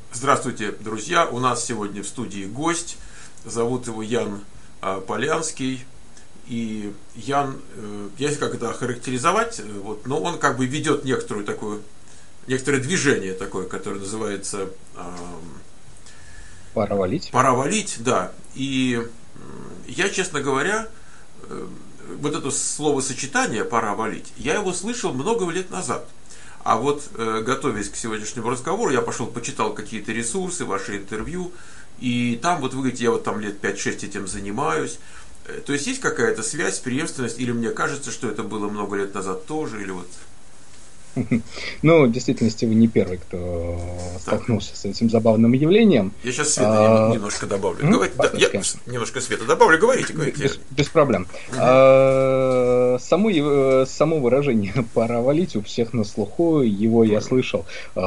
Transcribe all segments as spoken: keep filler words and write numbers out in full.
Здравствуйте, друзья! У нас сегодня в студии гость. Зовут его Ян а, Полянский. И Ян, э, я не знаю, как это охарактеризовать, вот, но он как бы ведет некоторую такую, некоторое движение такое, которое называется э, Пора валить. Пора валить, да. И я, честно говоря, э, вот это словосочетание «пора валить», я его слышал много лет назад. А вот, э, готовясь к сегодняшнему разговору, я пошел, почитал какие-то ресурсы, ваши интервью, и там, вот вы говорите, я вот там лет пять-шесть этим занимаюсь. То есть есть какая-то связь, преемственность, или мне кажется, что это было много лет назад тоже, или вот... Ну, в действительности, вы не первый, кто так. столкнулся с этим забавным явлением. Я сейчас света а... немножко добавлю. Ну, Говорите, да, я немножко света добавлю, говорите, говорите. Без, без проблем. Угу. А, само, само выражение «пора валить» у всех на слуху, его Тоже. я слышал,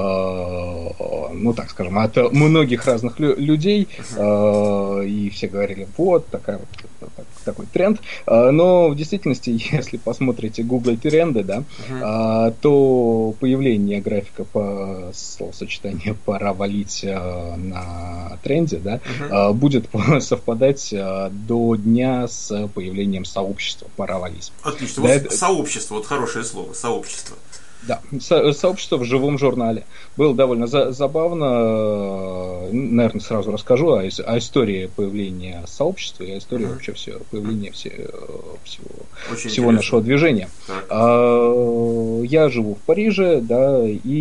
а, ну, так скажем, от многих разных лю- людей, угу. а, и все говорили, вот, такая вот, так, такой тренд. А, но в действительности, если посмотрите Google тренды, да, угу. а, то появление графика по словосочетанию «пора валить» на тренде, да, uh-huh. будет совпадать до дня с появлением сообщества «пора валить». Отлично. Да, вот это... Сообщество, вот хорошее слово, сообщество. Да, со- сообщество в живом журнале. Было довольно за- забавно. Наверное, сразу расскажу о, о истории появления сообщества и о истории uh-huh. вообще всего, появления все, всего, всего нашего движения. А, я живу в Париже, да,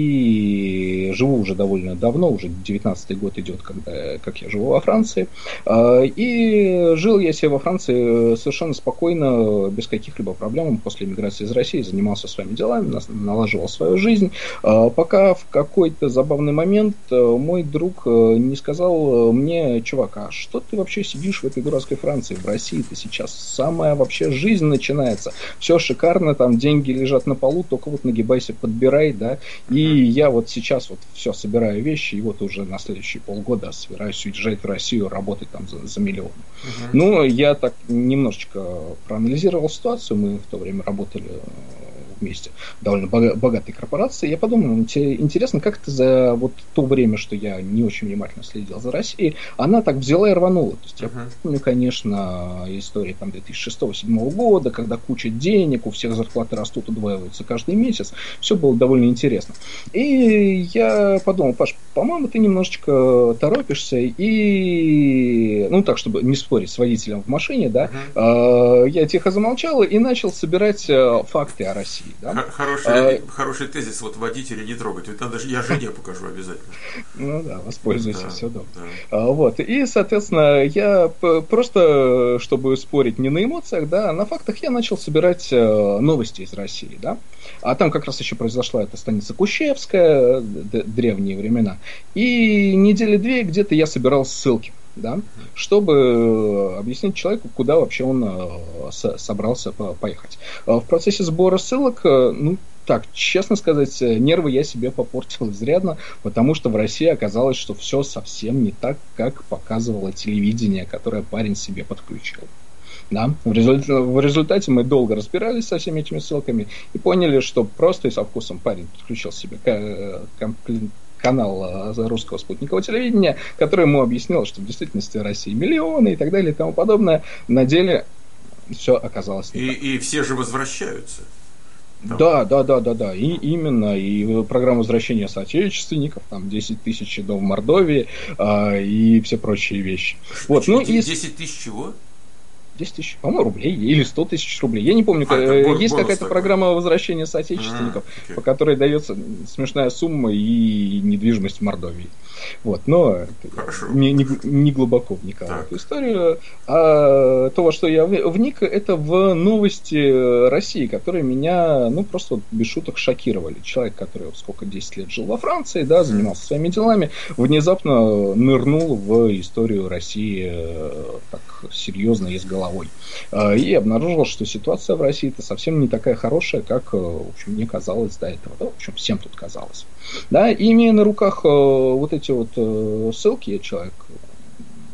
и живу уже довольно давно, уже девятнадцатый год идет, когда, как я живу во Франции. А, и жил я себе во Франции совершенно спокойно, без каких-либо проблем. После эмиграции из России занимался своими делами, наложил свою жизнь, пока в какой-то забавный момент мой друг не сказал мне: чувак, а что ты вообще сидишь в этой дурацкой Франции, в России-то сейчас самая вообще жизнь начинается, все шикарно, там деньги лежат на полу, только вот нагибайся, подбирай, да, и я вот сейчас вот все собираю вещи, и вот уже на следующие полгода собираюсь уезжать в Россию, работать там за, за миллион. Uh-huh. Ну, я так немножечко проанализировал ситуацию, мы в то время работали вместе, довольно богатой корпорации. Я подумал, интересно, как это за вот то время, что я не очень внимательно следил за Россией, она так взяла и рванула. То есть, uh-huh. я помню, конечно, истории там две тысячи шестого-две тысячи седьмого года, когда куча денег, у всех зарплаты растут, удваиваются каждый месяц. Все было довольно интересно. И я подумал: Паш, по-моему, ты немножечко торопишься, и, ну так, чтобы не спорить с водителем в машине, да, uh-huh. я тихо замолчал и начал собирать факты о России. Да? Хороший, а, хороший тезис, вот водителя не трогать. Ведь надо, я жене покажу обязательно. Ну да, воспользуйся, да, все удобно. Да. А, вот. И, соответственно, я просто, чтобы спорить не на эмоциях, да, а на фактах, я начал собирать новости из России, да. А там как раз еще произошла эта станица Кущевская, древние времена. И недели две где-то я собирал ссылки, да, чтобы объяснить человеку, куда вообще он со- собрался по- поехать. В процессе сбора ссылок, ну, так, честно сказать, нервы я себе попортил изрядно, потому что в России оказалось, что все совсем не так, как показывало телевидение, которое парень себе подключил. Да. В, результате, в результате мы долго разбирались со всеми этими ссылками и поняли, что просто и со вкусом парень подключил себе комплект канал русского спутникового телевидения, который ему объяснил, что в действительности в России миллионы и так далее и тому подобное. На деле все оказалось не и, так. И все же возвращаются. Там. Да, да, да, да, да. И именно. И программа возвращения соотечественников, там десять тысяч дом в Мордовии, а, и все прочие вещи. Вот, ну, десять тысяч чего? десять тысяч, по-моему, рублей или сто тысяч рублей. Я не помню, а, есть какая-то такой. программа возвращения соотечественников, а, по которой дается смешная сумма и недвижимость в Мордовии. Вот, но не, не, не глубоко вникал в эту историю. А то, во что я вник, это в новости России, которые меня, ну, просто вот без шуток шокировали. Человек, который вот сколько, десять лет жил во Франции, да, занимался своими делами, внезапно нырнул в историю России так серьезно и с головой. И обнаружил, что ситуация в России-то совсем не такая хорошая, как, в общем, мне казалось до этого. Да, в общем, всем тут казалось. Да, и имея на руках вот эти вот ссылки, я человек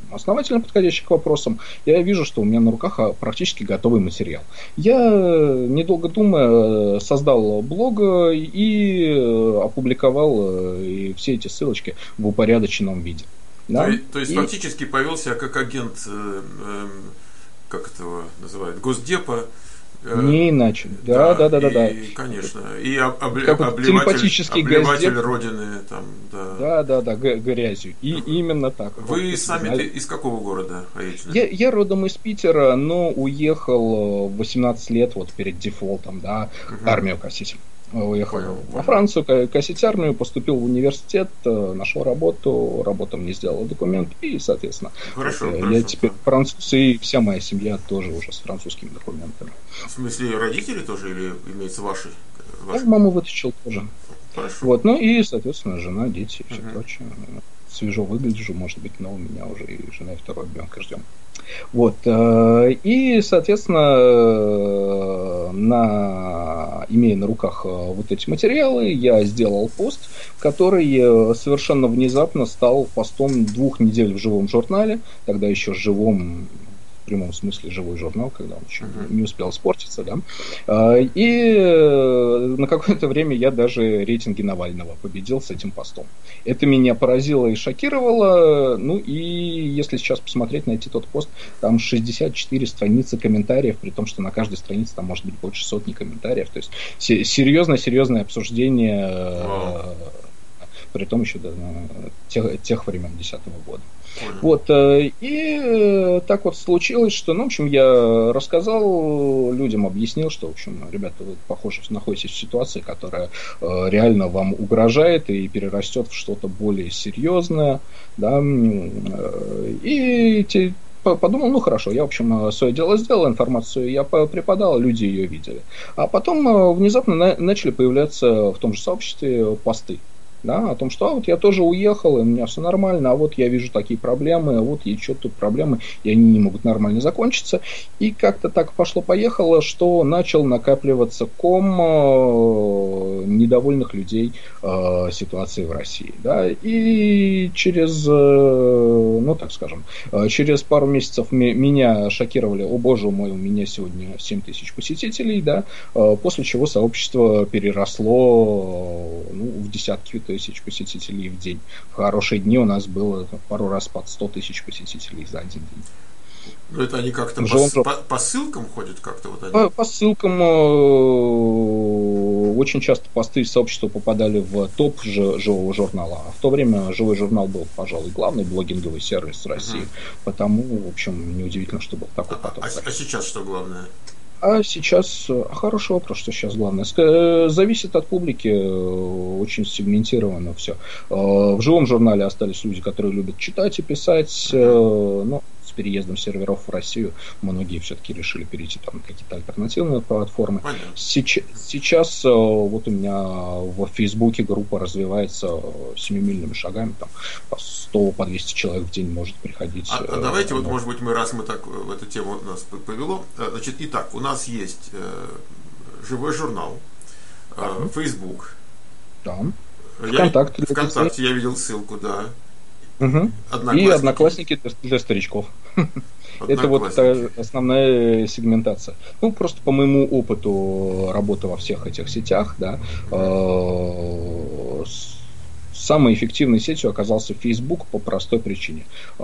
основательно подходящих к вопросам, я вижу, что у меня на руках практически готовый материал. Я, недолго думая, создал блог и опубликовал и все эти ссылочки в упорядоченном виде. Да? То, то есть и... фактически повел себя как агент, э, э, как это называют, Госдепа. Э, Не иначе. Да, да, да, да, и, да. конечно. И об, об, как обливатель, обливатель газдеп. Родины. Там, да. Да, да, да, грязью. И вы, именно так. Вы сами из какого города? Я, я родом из Питера, но уехал в восемнадцать лет, вот перед дефолтом, да, угу. армию косить. Уехал понял, во понял. Францию, косить армию, поступил в университет, нашел работу, работа мне сделала документ, и, соответственно, хорошо, вот, хорошо, я теперь француз, и вся моя семья тоже уже с французскими документами. В смысле, родители тоже или имеется ваши? ваши? Я маму вытащил тоже. Хорошо. Вот, ну и, соответственно, жена, дети и все угу. прочее. Свежо выгляжу, может быть, но у меня уже и жена, и второй ребенка ждем. Вот. И, соответственно, на, имея на руках вот эти материалы, я сделал пост, который совершенно внезапно стал постом двух недель в живом журнале, тогда еще живом, в прямом смысле живой журнал, когда он еще uh-huh. не успел испортиться, да. И на какое-то время я даже рейтинги Навального победил с этим постом. Это меня поразило и шокировало. Ну и если сейчас посмотреть, найти тот пост, там шестьдесят четыре страницы комментариев, при том, что на каждой странице там может быть больше сотни комментариев. То есть серьезное-серьезное обсуждение, wow. при том еще до тех, тех времен две тысячи десятого года. Понял. Вот, и так вот случилось, что, ну, в общем, я рассказал людям, объяснил, что, в общем, ребята, вы, похоже, находитесь в ситуации, которая реально вам угрожает и перерастет в что-то более серьезное, да, и те, подумал, ну хорошо, я, в общем, свое дело сделал, информацию я преподал, люди ее видели. А потом внезапно начали появляться в том же сообществе посты. Да, о том, что а, вот я тоже уехал, и у меня все нормально, а вот я вижу такие проблемы, а вот еще тут проблемы, и они не могут нормально закончиться. И как-то так пошло-поехало, что начал накапливаться ком э, недовольных людей э, ситуацией в России. Да, и через, э, ну так скажем, э, через пару месяцев м- меня шокировали, о боже мой, у меня сегодня семь тысяч посетителей, да, э, после чего сообщество переросло э, ну, в десятки тысяч посетителей в день. В хорошие дни у нас было пару раз под сто тысяч посетителей за один день. Ну, это они как-то по, по, по ссылкам ходят как-то? Вот они? По, по ссылкам э, очень часто посты из сообщества попадали в топ ж, живого журнала. А в то время живой журнал был, пожалуй, главный блогинговый сервис России. Uh-huh. Потому, в общем, неудивительно, что был такой поток. А, а, а сейчас что главное? А сейчас, хороший вопрос, что сейчас главное. Зависит от публики, очень сегментировано все. В живом журнале остались люди, которые любят читать и писать, но с переездом серверов в Россию многие все-таки решили перейти там, на какие-то альтернативные платформы. Сейчас, сейчас вот у меня в Фейсбуке группа развивается семимильными шагами, там по сто, по двести человек в день может приходить. А, а давайте, вот, может быть, мы, раз мы так в эту тему нас повело, значит, итак, у нас есть э, живой журнал, э, Facebook. Да. Я, ВКонтакте. ВКонтакте я видел ссылку, да. Угу. Одноклассники. И одноклассники для старичков. Это вот основная сегментация. Ну, просто по моему опыту работы во всех этих сетях, да, самой эффективной сетью оказался Facebook по простой причине.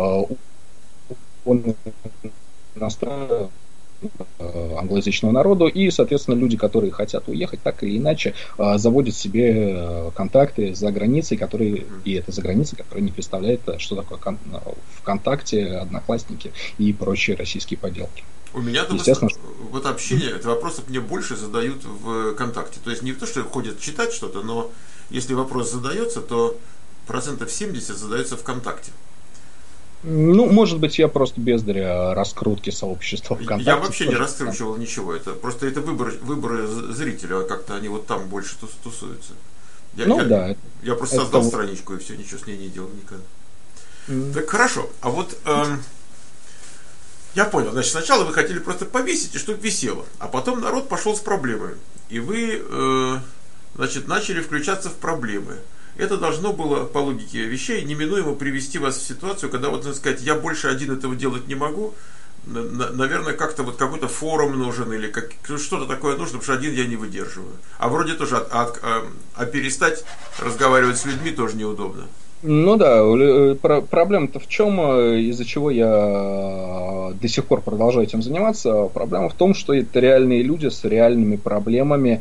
Он настраивает англоязычного народу, и, соответственно, люди, которые хотят уехать, так или иначе, заводят себе контакты за границей, которые, и это за границей, которые не представляют, что такое ВКонтакте, Одноклассники и прочие российские поделки. У меня Естественно, вот общение, это вопросы мне больше задают в ВКонтакте. То есть не то, что ходят читать что-то, но если вопрос задается, то процентов семьдесят задается ВКонтакте. Ну, может быть, я просто бездарь раскрутки сообщества ВКонтакте. Я вообще не раскручивал ничего. Это просто это выбор, выборы зрителя, а как-то они вот там больше тусуются. Я, ну я, да. Я просто создал это... страничку и все, ничего с ней не делал никогда. Mm. Так хорошо. А вот эм, я понял. Значит, сначала вы хотели просто повесить, и чтобы висело. А потом народ пошел с проблемами. И вы, э, значит, начали включаться в проблемы. это должно было, по логике вещей, неминуемо привести вас в ситуацию, когда вот, так сказать, я больше один этого делать не могу, наверное, как-то вот какой-то форум нужен или как, что-то такое нужно, потому что один я не выдерживаю. А вроде тоже, а, а, а перестать разговаривать с людьми тоже неудобно. Ну да, проблема-то в чем, из-за чего я до сих пор продолжаю этим заниматься? Проблема в том, что это реальные люди с реальными проблемами,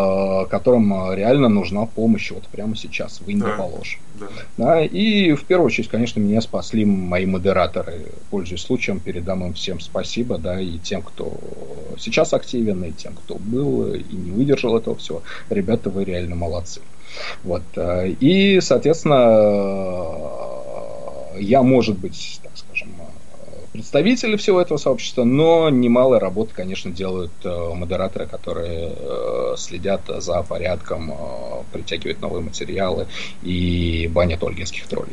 которым реально нужна помощь вот прямо сейчас, вынь да положь. Да. Да, и в первую очередь, конечно, меня спасли мои модераторы. Пользуясь случаем, передам им всем спасибо, да, и тем, кто сейчас активен, и тем, кто был и не выдержал этого всего. Ребята, вы реально молодцы. Вот. И, соответственно, я, может быть, так скажем, представитель всего этого сообщества, но немалая работа, конечно, делают модераторы, которые следят за порядком, притягивают новые материалы и банят ольгинских троллей.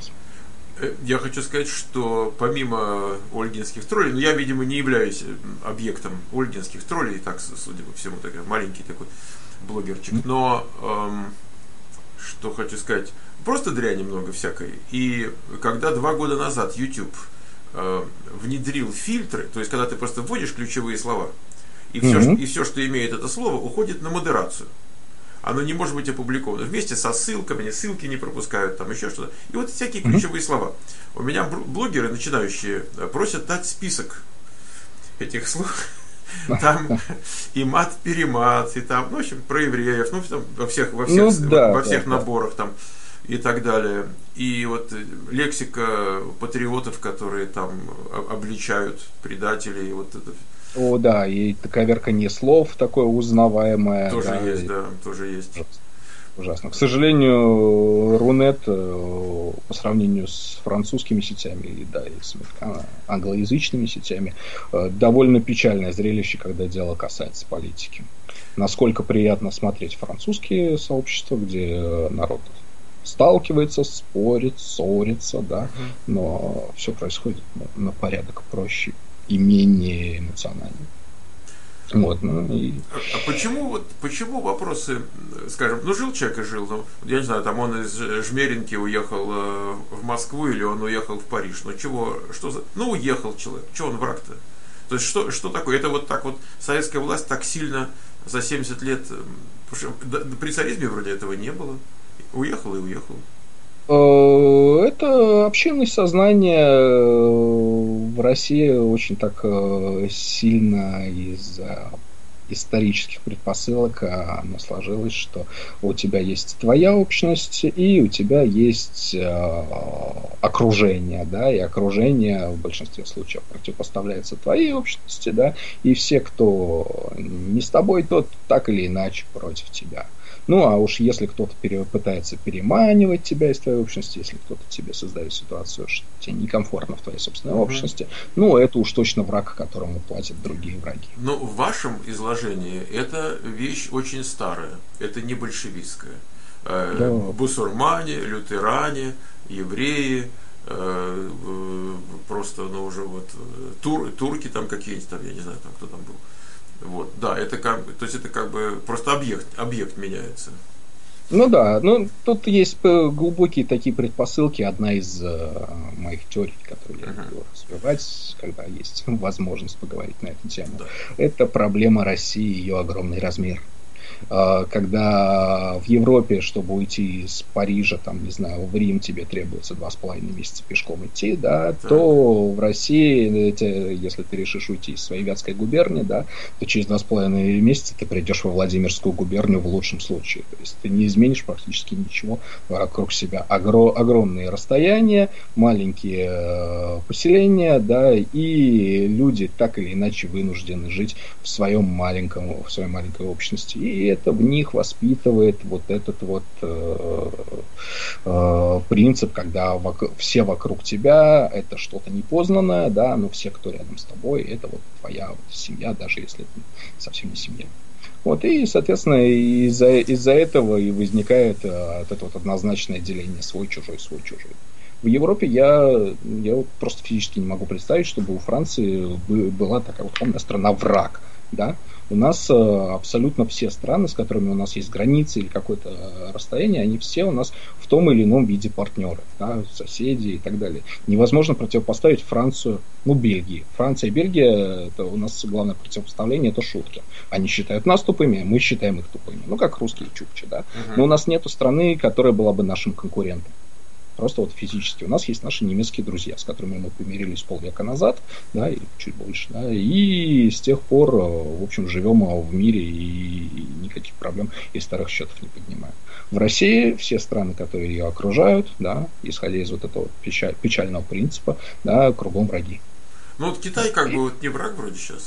Я хочу сказать, что помимо ольгинских троллей, ну, я, видимо, не являюсь объектом ольгинских троллей, так, судя по всему, такой маленький такой блогерчик, но... Эм... Что хочу сказать, просто дряни много всякой. И когда два года назад YouTube э, внедрил фильтры, то есть когда ты просто вводишь ключевые слова, и все, mm-hmm. и все, что имеет это слово, уходит на модерацию. Оно не может быть опубликовано. Вместе со ссылками, ссылки не пропускают, там еще что-то. И вот всякие mm-hmm. ключевые слова. У меня блогеры начинающие просят дать список этих слов. Там и мат-перемат, и там, ну, в общем, про евреев, ну, там, во всех, во всех, ну, да, во всех да, наборах там и так далее. И вот лексика патриотов, которые там обличают предателей, вот это. О, да, и коверканье слов такое узнаваемое. Тоже да, есть, и... да, тоже есть. Ужасно. К сожалению, Рунет по сравнению с французскими сетями и, да, и с англоязычными сетями довольно печальное зрелище, когда дело касается политики. Насколько приятно смотреть французские сообщества, где народ сталкивается, спорит, ссорится, да, но все происходит на порядок проще и менее эмоционально. Вот, ну, и... а, а почему вот почему вопросы, скажем, ну жил человек и жил, ну, я не знаю, там он из Жмеринки уехал э, в Москву или он уехал в Париж, ну чего, что за, ну уехал человек, что он враг-то? То есть что, что такое? Это вот так вот советская власть так сильно за семьдесят лет, потому что да, при царизме вроде этого не было, уехал и уехал. Это общинность сознания в России очень так сильно из-за исторических предпосылок оно сложилось, что у тебя есть твоя общность и у тебя есть окружение, да, и окружение в большинстве случаев противопоставляется твоей общности, да, и все, кто не с тобой, тот так или иначе против тебя. Ну, а уж если кто-то пере, пытается переманивать тебя из твоей общности, если кто-то тебе создает ситуацию, что тебе некомфортно в твоей собственной mm-hmm. общности, ну, это уж точно враг, которому платят другие враги. Но в вашем изложении эта вещь очень старая, это не большевистская. Да. Бусурмане, лютеране, евреи, просто, ну, уже вот тур, турки там какие-нибудь, там, я не знаю, там кто там был. Вот, да, это как бы, то есть это как бы просто объект, объект меняется. Ну да, ну тут есть глубокие такие предпосылки. Одна из э, моих теорий, которую я uh-huh. буду развивать, когда есть возможность поговорить на эту тему, да. Это проблема России и ее огромный размер. Когда в Европе, чтобы уйти из Парижа, там, не знаю, в Рим тебе требуется два с половиной месяца пешком идти, да, так. то в России, если ты решишь уйти из своей Вятской губернии, да, то через два с половиной месяца ты придешь во Владимирскую губернию в лучшем случае. То есть ты не изменишь практически ничего вокруг себя. Огро- огромные расстояния, маленькие поселения, да, и люди так или иначе вынуждены жить в своем маленьком, в своей маленькой общности. И это в них воспитывает вот этот вот э, э, принцип, когда вок- все вокруг тебя это что-то непознанное, да, но все, кто рядом с тобой, это вот твоя вот семья, даже если это совсем не семья. Вот, и, соответственно, из-за, из-за этого и возникает э, вот это вот однозначное деление свой-чужой, свой-чужой. В Европе я, я вот просто физически не могу представить, чтобы у Франции была такая вот умная страна-враг. Да? У нас э, абсолютно все страны, с которыми у нас есть границы или какое-то расстояние, они все у нас в том или ином виде партнеры, да, соседи и так далее. Невозможно противопоставить Францию, ну, Бельгии. Франция и Бельгия, это у нас главное противопоставление, это шутки. Они считают нас тупыми, мы считаем их тупыми. Ну, как русские чукчи, да. Uh-huh. Но у нас нету страны, которая была бы нашим конкурентом. Просто вот физически. У нас есть наши немецкие друзья, с которыми мы помирились полвека назад, да, или чуть больше, да, и с тех пор, в общем, живем в мире и никаких проблем и старых счетов не поднимаем. В России все страны, которые ее окружают, да, исходя из вот этого печаль, печального принципа, да, кругом враги. Ну вот Китай как бы вот не враг вроде сейчас.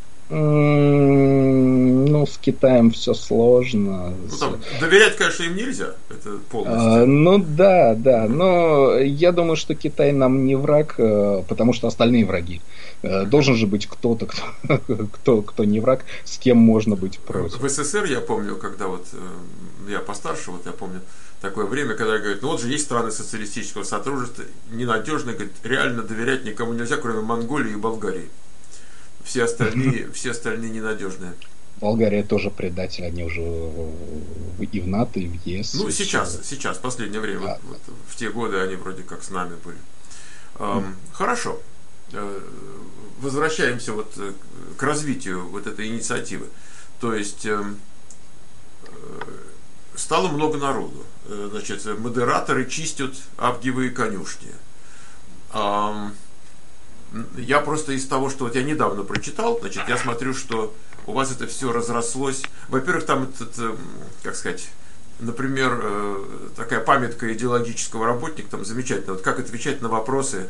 Ну, с Китаем все сложно. Ну, там, доверять, конечно, им нельзя. Это полностью. А, ну да, да. Но я думаю, что Китай нам не враг, потому что остальные враги. Должен же быть кто-то, кто, кто, кто не враг, с кем можно быть против. В СССР я помню, когда вот я постарше, вот я помню такое время, когда говорят, ну вот же есть страны социалистического сотрудничества, ненадежные, говорят, реально доверять никому нельзя, кроме Монголии и Болгарии. Все остальные, все остальные ненадежные. Болгария тоже предатель, они уже и в НАТО, и в ЕС. Ну, сейчас, сейчас, в последнее время, да. вот, вот, в те годы они вроде как с нами были. Эм, mm. Хорошо. Э, возвращаемся вот к развитию вот этой инициативы. То есть, э, э, стало много народу. Э, значит, модераторы чистят авгиевые конюшни. Эм, Я просто из того, что вот я недавно прочитал, значит, я смотрю, что у вас это все разрослось. Во-первых, там этот, как сказать, например, такая памятка идеологического работника, там замечательно, вот как отвечать на вопросы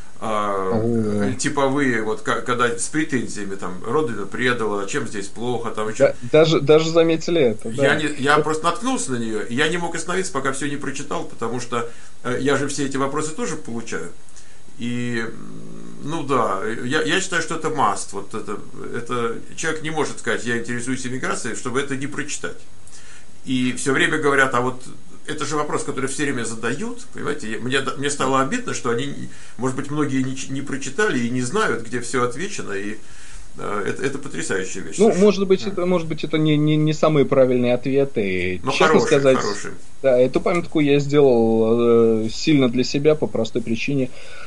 э, типовые, вот когда с претензиями, там, Родина предала, чем здесь плохо, там еще. Да, даже, даже заметили это. Да. Я, не, я просто наткнулся на нее, и я не мог остановиться, пока все не прочитал, потому что я же все эти вопросы тоже получаю. И, ну да, я, я считаю, что это must. Вот это, это, человек не может сказать, я интересуюсь иммиграцией, чтобы это не прочитать. И все время говорят, а вот это же вопрос, который все время задают, понимаете, мне, мне стало обидно, что они, может быть, многие не, не прочитали и не знают, где все отвечено, и э, это, это потрясающая вещь. Ну, может быть, это, может быть, это не, не, не самые правильные ответы. Но честно хорошие, сказать, хорошие. Да, эту памятку я сделал э, сильно для себя по простой причине.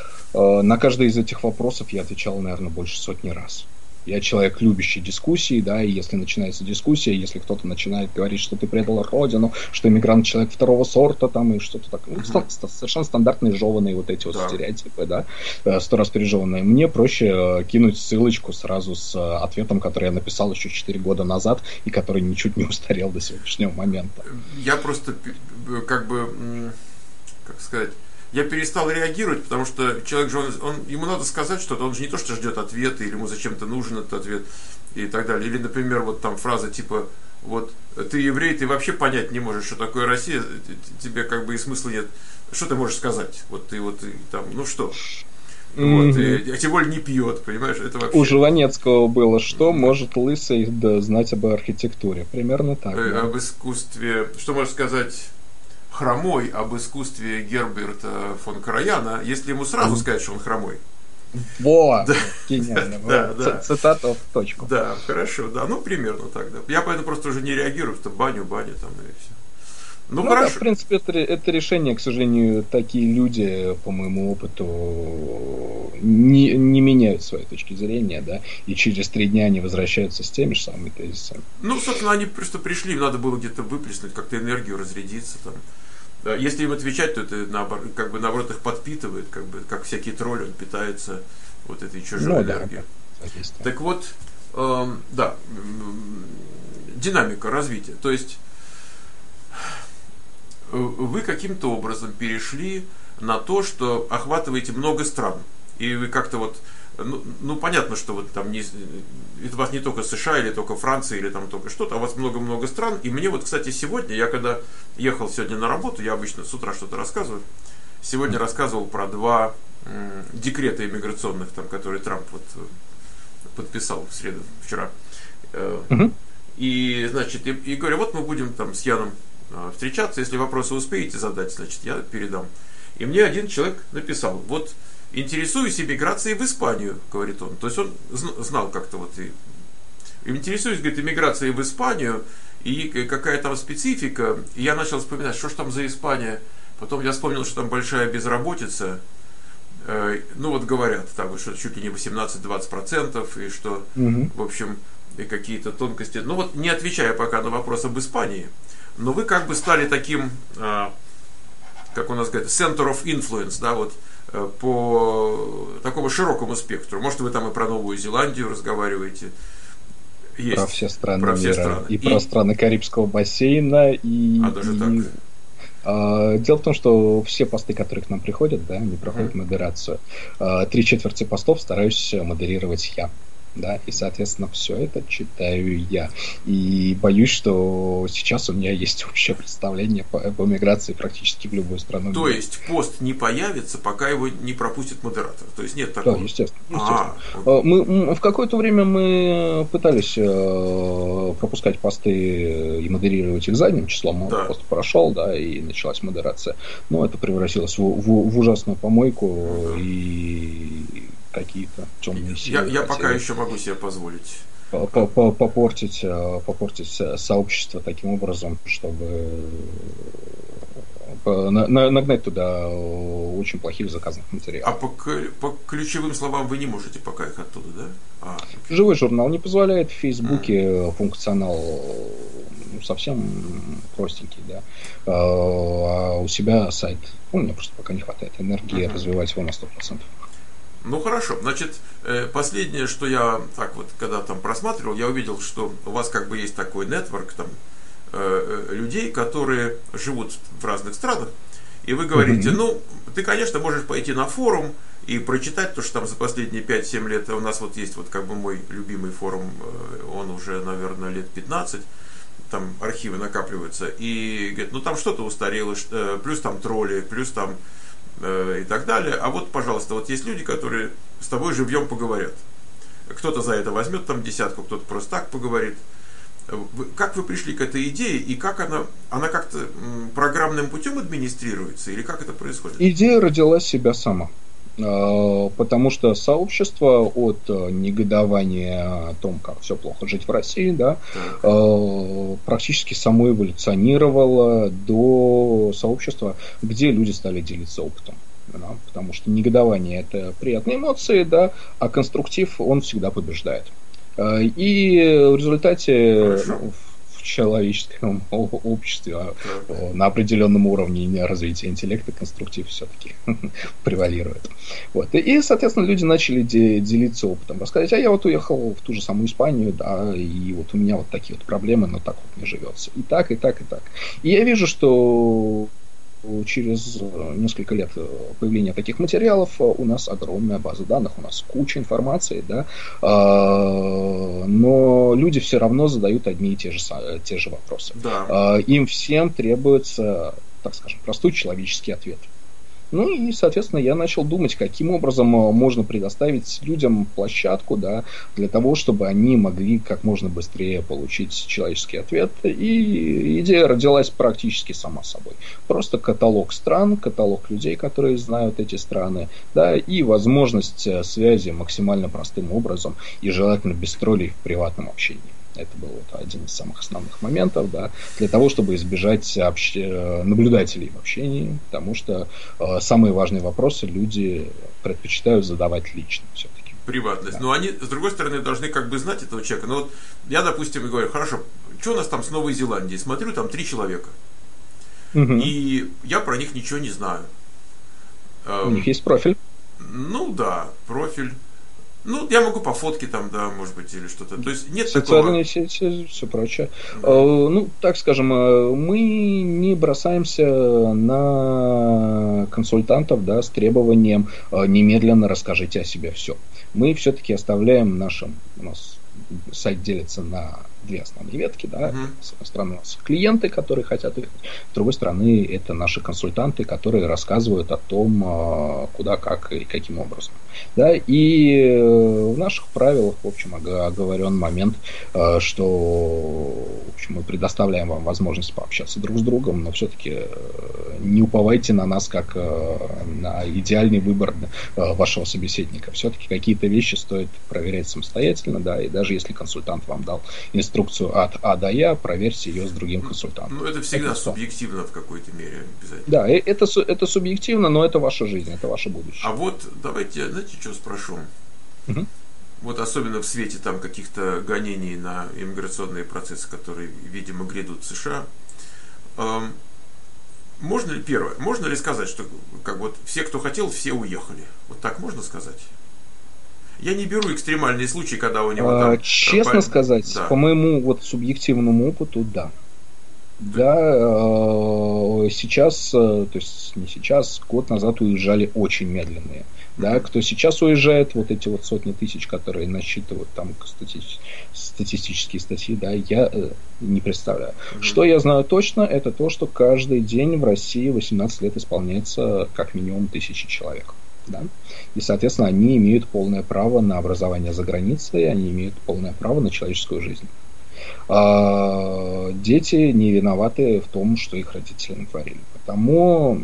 На каждый из этих вопросов я отвечал, наверное, больше сотни раз. Я человек, любящий дискуссии, да, и если начинается дискуссия, если кто-то начинает говорить, что ты предал родину, что иммигрант человек второго сорта, там, и что-то такое, uh-huh. ну, совершенно стандартные жеванные вот эти вот да. стереотипы, да, сто раз пережеванные. Мне проще кинуть ссылочку сразу с ответом, который я написал еще четыре года назад, и который ничуть не устарел до сегодняшнего момента. Я просто, как бы, как сказать, я перестал реагировать, потому что человек же, он, он, ему надо сказать что-то, он же не то, что ждет ответа, или ему зачем-то нужен этот ответ, и так далее. Или, например, вот там фраза типа, вот, ты еврей, ты вообще понять не можешь, что такое Россия, тебе как бы и смысла нет. Что ты можешь сказать? Вот ты вот, и, там, ну что? Mm-hmm. Вот, и, а тем более не пьет, понимаешь? Это вообще... У Жванецкого было, что mm-hmm. может лысый да, знать об архитектуре. Примерно так. Э, да. Об искусстве, что можно сказать... хромой об искусстве Герберта фон Караяна, если ему сразу сказать, что он хромой. Во! Да. Гениально. Да, да. Цитата в точку. Да, хорошо, да, ну примерно так, да. Я поэтому просто уже не реагирую, что баню, баню там и все. Ну, ну хорошо. Да, в принципе, это, это решение, к сожалению, такие люди, по моему опыту, не, не меняют своей точки зрения, да, и через три дня они возвращаются с теми же самыми тезисами. Ну, собственно, они просто пришли, им надо было где-то выплеснуть, как-то энергию разрядиться там. Да, если им отвечать, то это наоборот, как бы наоборот их подпитывает, как бы как всякий тролль, он питается вот этой чужой ну, энергией. Да, да. Так вот, эм, да, динамика развития. То есть вы каким-то образом перешли на то, что охватываете много стран. И вы как-то вот, ну, ну понятно, что вот там не, это у вас не только США, или только Франция, или там только что-то, а у вас много-много стран. И мне вот, кстати, сегодня, я когда ехал сегодня на работу, я обычно с утра что-то рассказываю, сегодня рассказывал про два м, декрета иммиграционных, там, которые Трамп вот подписал в среду, вчера. Mm-hmm. И, значит, и, и говорю, вот мы будем там с Яном встречаться, если вопросы успеете задать, значит, я передам. И мне один человек написал, вот интересуюсь иммиграцией в Испанию, говорит он. То есть он знал как-то вот и интересуюсь, говорит, иммиграцией в Испанию и какая там специфика. И я начал вспоминать, что ж там за Испания. Потом я вспомнил, что там большая безработица. Ну вот говорят, там, что чуть ли не восемнадцать-двадцать процентов, и что, угу. в общем, и какие-то тонкости. Ну вот не отвечая пока на вопрос об Испании, но вы как бы стали таким, как у нас говорят, center of influence, да, вот по такому широкому спектру. Может, вы там и про Новую Зеландию разговариваете. Есть. Про все страны про мира. Все страны. И, и про страны Карибского бассейна. И, а даже и... так. Дело в том, что все посты, которые к нам приходят, да, они проходят mm-hmm. модерацию. Три четверти постов стараюсь модерировать я. Да, и, соответственно, все это читаю я. И боюсь, что сейчас у меня есть общее представление по, по миграции практически в любую страну. То есть пост не появится, пока его не пропустит модератор? То есть нет такого? Да, естественно. естественно. А, мы, в какое-то время мы пытались э, пропускать посты и модерировать их задним числом. Да. Пост прошел, да, и началась модерация. Но это превратилось в, в, в ужасную помойку mm-hmm. и... какие-то темные силы. Я, я пока еще могу себе позволить. Попортить, попортить сообщество таким образом, чтобы нагнать туда очень плохих заказных материалов. А по, по ключевым словам вы не можете пока их оттуда, да? А, Живой журнал не позволяет. В Фейсбуке mm. функционал совсем простенький, да. А у себя сайт, ну, мне просто пока не хватает энергии mm-hmm. развивать его на сто процентов. Ну хорошо, значит, последнее, что я так вот, когда там просматривал, я увидел, что у вас как бы есть такой нетворк там людей, которые живут в разных странах, и вы говорите, mm-hmm. ну, ты, конечно, можешь пойти на форум и прочитать то, что там за последние пять-семь лет у нас вот есть вот как бы мой любимый форум, он уже, наверное, лет пятнадцать, там архивы накапливаются, и говорит, ну там что-то устарело, плюс там тролли, плюс там и так далее. А вот, пожалуйста, вот есть люди, которые с тобой живьем поговорят. Кто-то за это возьмет там десятку, кто-то просто так поговорит. Как вы пришли к этой идее и как она, она как-то программным путем администрируется или как это происходит? Идея родилась себя сама. Потому что сообщество от негодования о том, как все плохо жить в России, да, практически само эволюционировало до сообщества, где люди стали делиться опытом. Да, потому что негодование – это приятные эмоции, да, а конструктив, он всегда побеждает. И в результате ну, в человеческом обществе так. на определенном уровне развития интеллекта конструктив все-таки превалирует. Вот. И, соответственно, люди начали де- делиться опытом. Рассказать, а я вот уехал в ту же самую Испанию, да, и вот у меня вот такие вот проблемы, но так вот не живется. И так, и так, и так. И я вижу, что через несколько лет появления таких материалов у нас огромная база данных, у нас куча информации, да, но люди все равно задают одни и те же, те же вопросы. Да. Им всем требуется, так скажем, простой человеческий ответ. Ну и, соответственно, я начал думать, каким образом можно предоставить людям площадку, да, для того, чтобы они могли как можно быстрее получить человеческий ответ. И идея родилась практически сама собой. Просто каталог стран, каталог людей, которые знают эти страны, да, и возможность связи максимально простым образом и желательно без троллей в приватном общении. Это был вот один из самых основных моментов, да, для того, чтобы избежать общ... наблюдателей в общении, потому что э, самые важные вопросы люди предпочитают задавать лично все-таки. Приватность. Да. Но они, с другой стороны, должны как бы знать этого человека. Ну вот я, допустим, говорю, хорошо, что у нас там с Новой Зеландией? Смотрю, там три человека. Угу. И я про них ничего не знаю. У них есть профиль. Ну да, профиль. Ну, я могу по фотке там, да, может быть, или что-то. То есть нет социальные такого... сети, все прочее. Да. Э, ну, так скажем, мы не бросаемся на консультантов, да, с требованием немедленно расскажите о себе все. Мы все-таки оставляем нашим, у нас сайт делится на две основные ветки, да, Uh-huh. с одной стороны у нас клиенты, которые хотят ехать, с другой стороны это наши консультанты, которые рассказывают о том, куда, как и каким образом. Да, и в наших правилах, в общем, оговорен момент, что, в общем, мы предоставляем вам возможность пообщаться друг с другом, но все-таки не уповайте на нас как на идеальный выбор вашего собеседника. Все-таки какие-то вещи стоит проверять самостоятельно, да, и даже если консультант вам дал инструкцию от А до Я, проверьте ее с другим консультантом. Ну, это всегда это субъективно в какой-то мере обязательно. Да, это, это субъективно, но это ваша жизнь, это ваше будущее. А вот давайте, знаете, что спрошу? Угу. Вот особенно в свете там каких-то гонений на иммиграционные процессы, которые, видимо, грядут в США. Эм, можно ли, первое, можно ли сказать, что как вот все, кто хотел, все уехали? Вот так можно сказать? Я не беру экстремальные случаи, когда у него там... А, честно по... сказать, да. По моему вот субъективному опыту, да. Да, э, сейчас, то есть не сейчас, год назад уезжали очень медленные. Да, кто сейчас уезжает, вот эти вот сотни тысяч, которые насчитывают там стати... статистические статьи, да, я э, не представляю. Mm-hmm. Что я знаю точно, это то, что каждый день в России восемнадцать лет исполняется как минимум тысячи человек. Да? И, соответственно, они имеют полное право на образование за границей, они имеют полное право на человеческую жизнь. А дети не виноваты в том, что их родители натворили. Потому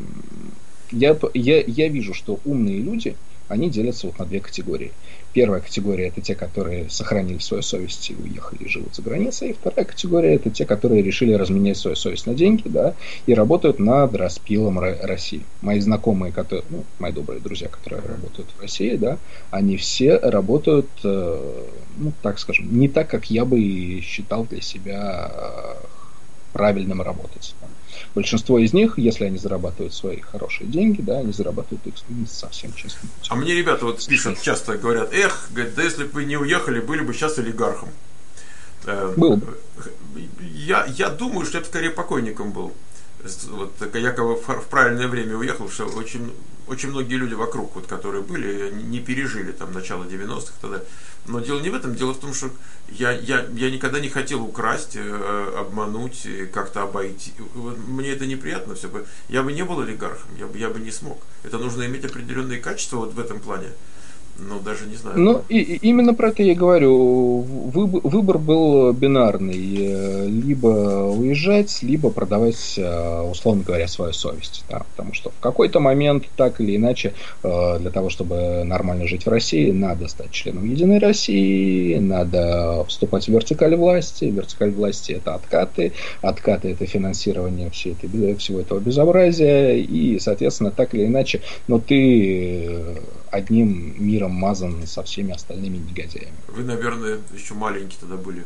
я, я, я вижу, что умные люди, они делятся вот на две категории. Первая категория – это те, которые сохранили свою совесть и уехали и живут за границей. И вторая категория – это те, которые решили разменять свою совесть на деньги, да, и работают над распилом России. Мои знакомые, которые, ну, мои добрые друзья, которые работают в России, да, они все работают, ну, так скажем, не так, как я бы считал для себя правильным работать. Большинство из них, если они зарабатывают свои хорошие деньги, да, они зарабатывают их не совсем честным путем. А мне ребята вот пишут, часто говорят, эх, говорят, да если бы вы не уехали, были бы сейчас олигархом. Был бы. Я, я думаю, что я бы скорее покойником был. Вот, якобы в правильное время уехал, что очень, очень многие люди вокруг, вот, которые были, не пережили там начало девяностых тогда. Но дело не в этом, дело в том, что я, я, я никогда не хотел украсть, обмануть, как-то обойти. Мне это неприятно все. Я бы не был олигархом, я бы, я бы не смог. Это нужно иметь определенные качества вот в этом плане. Ну, даже не знаю. Ну, и, и именно про это я говорю. Выбор, выбор был бинарный. Либо уезжать, либо продавать, условно говоря, свою совесть. Да? Потому что в какой-то момент, так или иначе, для того, чтобы нормально жить в России, надо стать членом Единой России, надо вступать в вертикаль власти. Вертикаль власти – это откаты. Откаты – это финансирование всей этой, всего этого безобразия. И, соответственно, так или иначе, но ты одним миром мазан со всеми остальными негодяями. Вы, наверное, еще маленькие тогда были.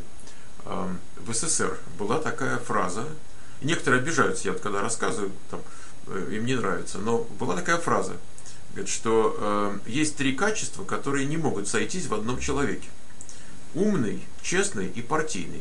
В СССР была такая фраза, некоторые обижаются, я вот когда рассказываю, там, им не нравится, но была такая фраза, говорит, что э, есть три качества, которые не могут сойтись в одном человеке. Умный, честный и партийный.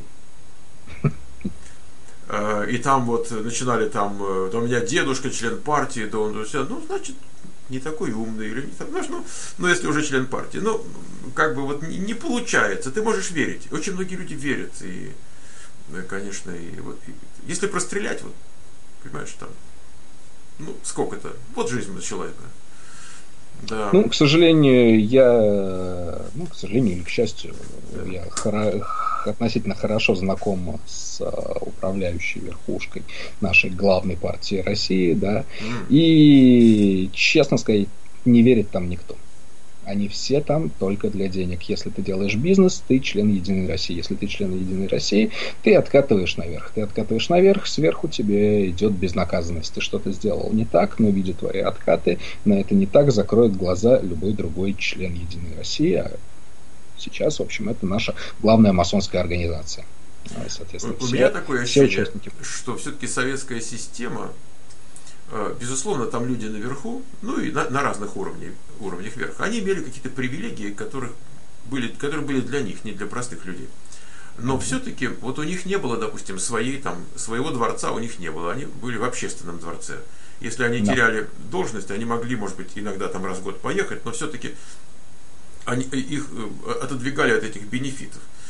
И там вот начинали там, у меня дедушка член партии, да он, ну, значит, не такой умный, или не такой, ну, ну, если уже член партии, ну, как бы вот не, не получается, ты можешь верить, очень многие люди верят, и, конечно, и вот, и, если прострелять, вот, понимаешь, там, ну, сколько-то, вот жизнь началась бы. Да. Ну, к сожалению, я, ну, к сожалению или к счастью, я хоро- относительно хорошо знаком с uh, управляющей верхушкой нашей главной партии России, да, mm. и, честно сказать, не верит там никто. Они все там только для денег. Если ты делаешь бизнес, ты член Единой России. Если ты член Единой России, ты откатываешь наверх. Ты откатываешь наверх, сверху тебе идет безнаказанность. Ты что-то сделал не так, но видя твои откаты, на это не так закроет глаза любой другой член Единой России. А сейчас, в общем, это наша главная масонская организация. Соответственно, У все, меня такое ощущение, что все-таки советская система, безусловно, там люди наверху, ну и на, на разных уровнях, уровнях вверх, они имели какие-то привилегии, которых были, которые были для них, не для простых людей. Но mm-hmm. все-таки вот у них не было, допустим, своей, там, своего дворца у них не было, они были в общественном дворце. Если они да. теряли должность, они могли, может быть, иногда там раз в год поехать, но все-таки они, их отодвигали от этих бенефитов.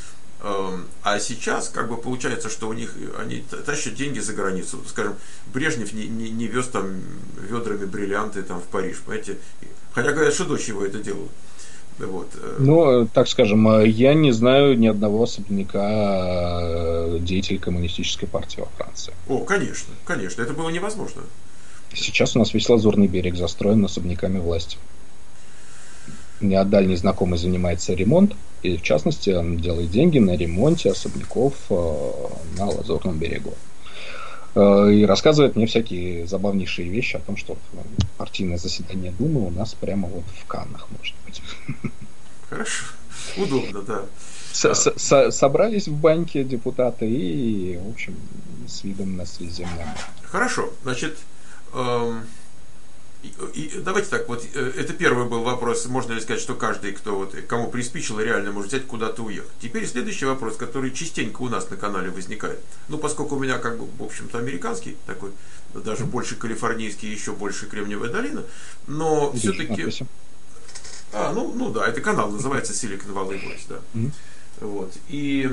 А сейчас, как бы, получается, что у них они тащат деньги за границу. Скажем, Брежнев не, не, не вез там ведрами бриллианты там в Париж, понимаете? Хотя говорят, что дочь его это делала. Вот. Ну, так скажем, я не знаю ни одного особняка деятелей коммунистической партии во Франции. О, конечно, конечно, это было невозможно. Сейчас у нас весь Лазурный берег застроен особняками власти. У меня дальний знакомый занимается ремонтом, и в частности он делает деньги на ремонте особняков на Лазурном берегу. И рассказывает мне всякие забавнейшие вещи о том, что партийное заседание Думы у нас прямо вот в Каннах, может быть. Хорошо, удобно, да. С- с- собрались в баньке депутаты и, в общем, с видом на Средиземное море. Хорошо, значит, эм, и, и, давайте так, вот э, это первый был вопрос, можно ли сказать, что каждый, кто вот, кому приспичило, реально может взять куда-то уехать. Теперь следующий вопрос, который частенько у нас на канале возникает. Ну, поскольку у меня, как бы, в общем-то, американский такой, даже больше калифорнийский, еще больше Кремниевая долина, но Вижу, все-таки... надписи. А, ну, ну да, это канал называется Silicon Valley Voice, да. Mm-hmm. Вот. И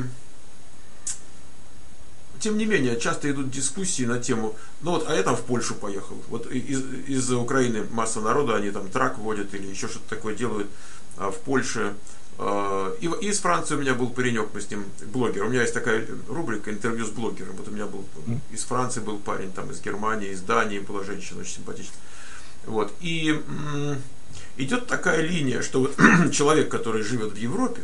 тем не менее, часто идут дискуссии на тему, ну вот, а я там в Польшу поехал. Вот из, из Украины масса народа, они там трак водят или еще что-то такое делают а, в Польше. А, и, и из Франции у меня был паренек, мы с ним блогер. У меня есть такая рубрика «Интервью с блогером». Вот у меня был из Франции был парень, там из Германии, из Дании была женщина очень симпатичная. Вот. И м- идет такая линия, что вот человек, который живет в Европе,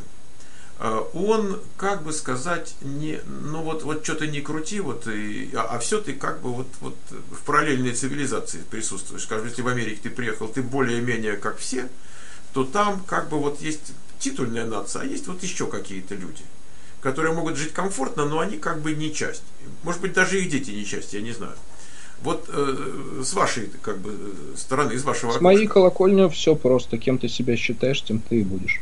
он, как бы сказать, не, ну вот, вот что-то не крути, вот, и, а, а все ты как бы вот, вот в параллельной цивилизации присутствуешь. Скажем, если в Америке ты приехал, ты более-менее как все, то там как бы вот есть титульная нация, а есть вот еще какие-то люди, которые могут жить комфортно, но они как бы не часть. Может быть, даже их дети не часть, я не знаю. Вот э, с вашей как бы стороны, из вашего С окошка. моей колокольни все просто. Кем ты себя считаешь, тем ты и будешь.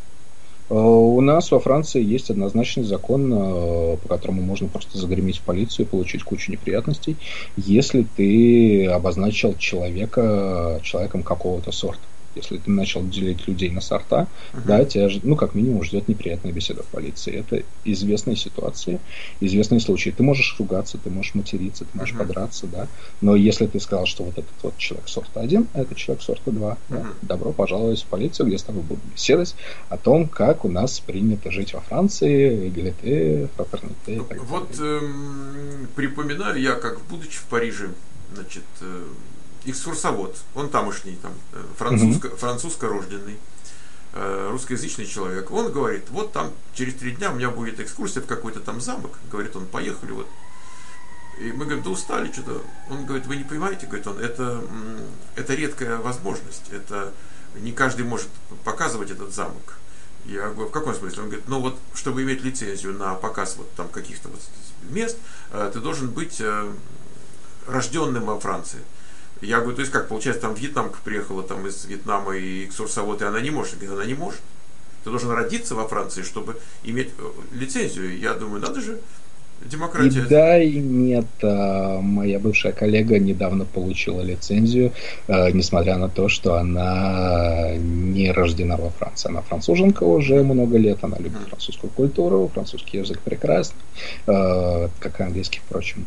У нас во Франции есть однозначный закон, по которому можно просто загреметь в полицию и получить кучу неприятностей, если ты обозначил человека человеком какого-то сорта. Если ты начал делить людей на сорта, uh-huh. да, тебя, ну, как минимум, ждет неприятная беседа в полиции. Это известные ситуации, известные случаи. Ты можешь ругаться, ты можешь материться, ты можешь uh-huh. подраться, да. Но если ты сказал, что вот этот вот человек сорта один, а этот человек сорта два, uh-huh. да, добро пожаловать в полицию, где с тобой будут беседовать о том, как у нас принято жить во Франции, эгалите, фратерните и так далее. Вот эм, припоминаю я, как будучи в Париже, значит, э, экскурсовод, он тамошний, там, французско, uh-huh. французско-рожденный, э, русскоязычный человек. Он говорит, вот там через три дня у меня будет экскурсия в какой-то там замок. Говорит он, поехали вот. И мы говорим, да устали что-то. Он говорит, вы не понимаете, говорит он, это, это редкая возможность. Это не каждый может показывать этот замок. Я говорю, в каком смысле? Он говорит, ну вот, чтобы иметь лицензию на показ вот там каких-то вот мест, э, ты должен быть э, рожденным во Франции. Я говорю, то есть как, получается, там вьетнамка приехала там из Вьетнама и экскурсовод, и она не может. Говорит, она не может. Ты должен родиться во Франции, чтобы иметь лицензию. Я думаю, надо же, демократия. И да, и нет. Моя бывшая коллега недавно получила лицензию, несмотря на то, что она не рождена во Франции. Она француженка уже много лет, она любит mm. французскую культуру, французский язык прекрасный, как и английский, впрочем.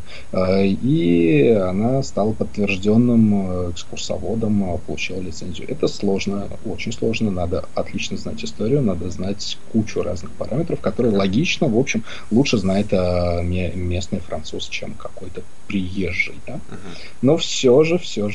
И она стала подтвержденным экскурсоводом, получила лицензию. Это сложно, очень сложно, надо отлично знать историю, надо знать кучу разных параметров, которые логично, в общем, лучше знает местный француз, чем какой-то приезжий, да? Uh-huh. Но все же, все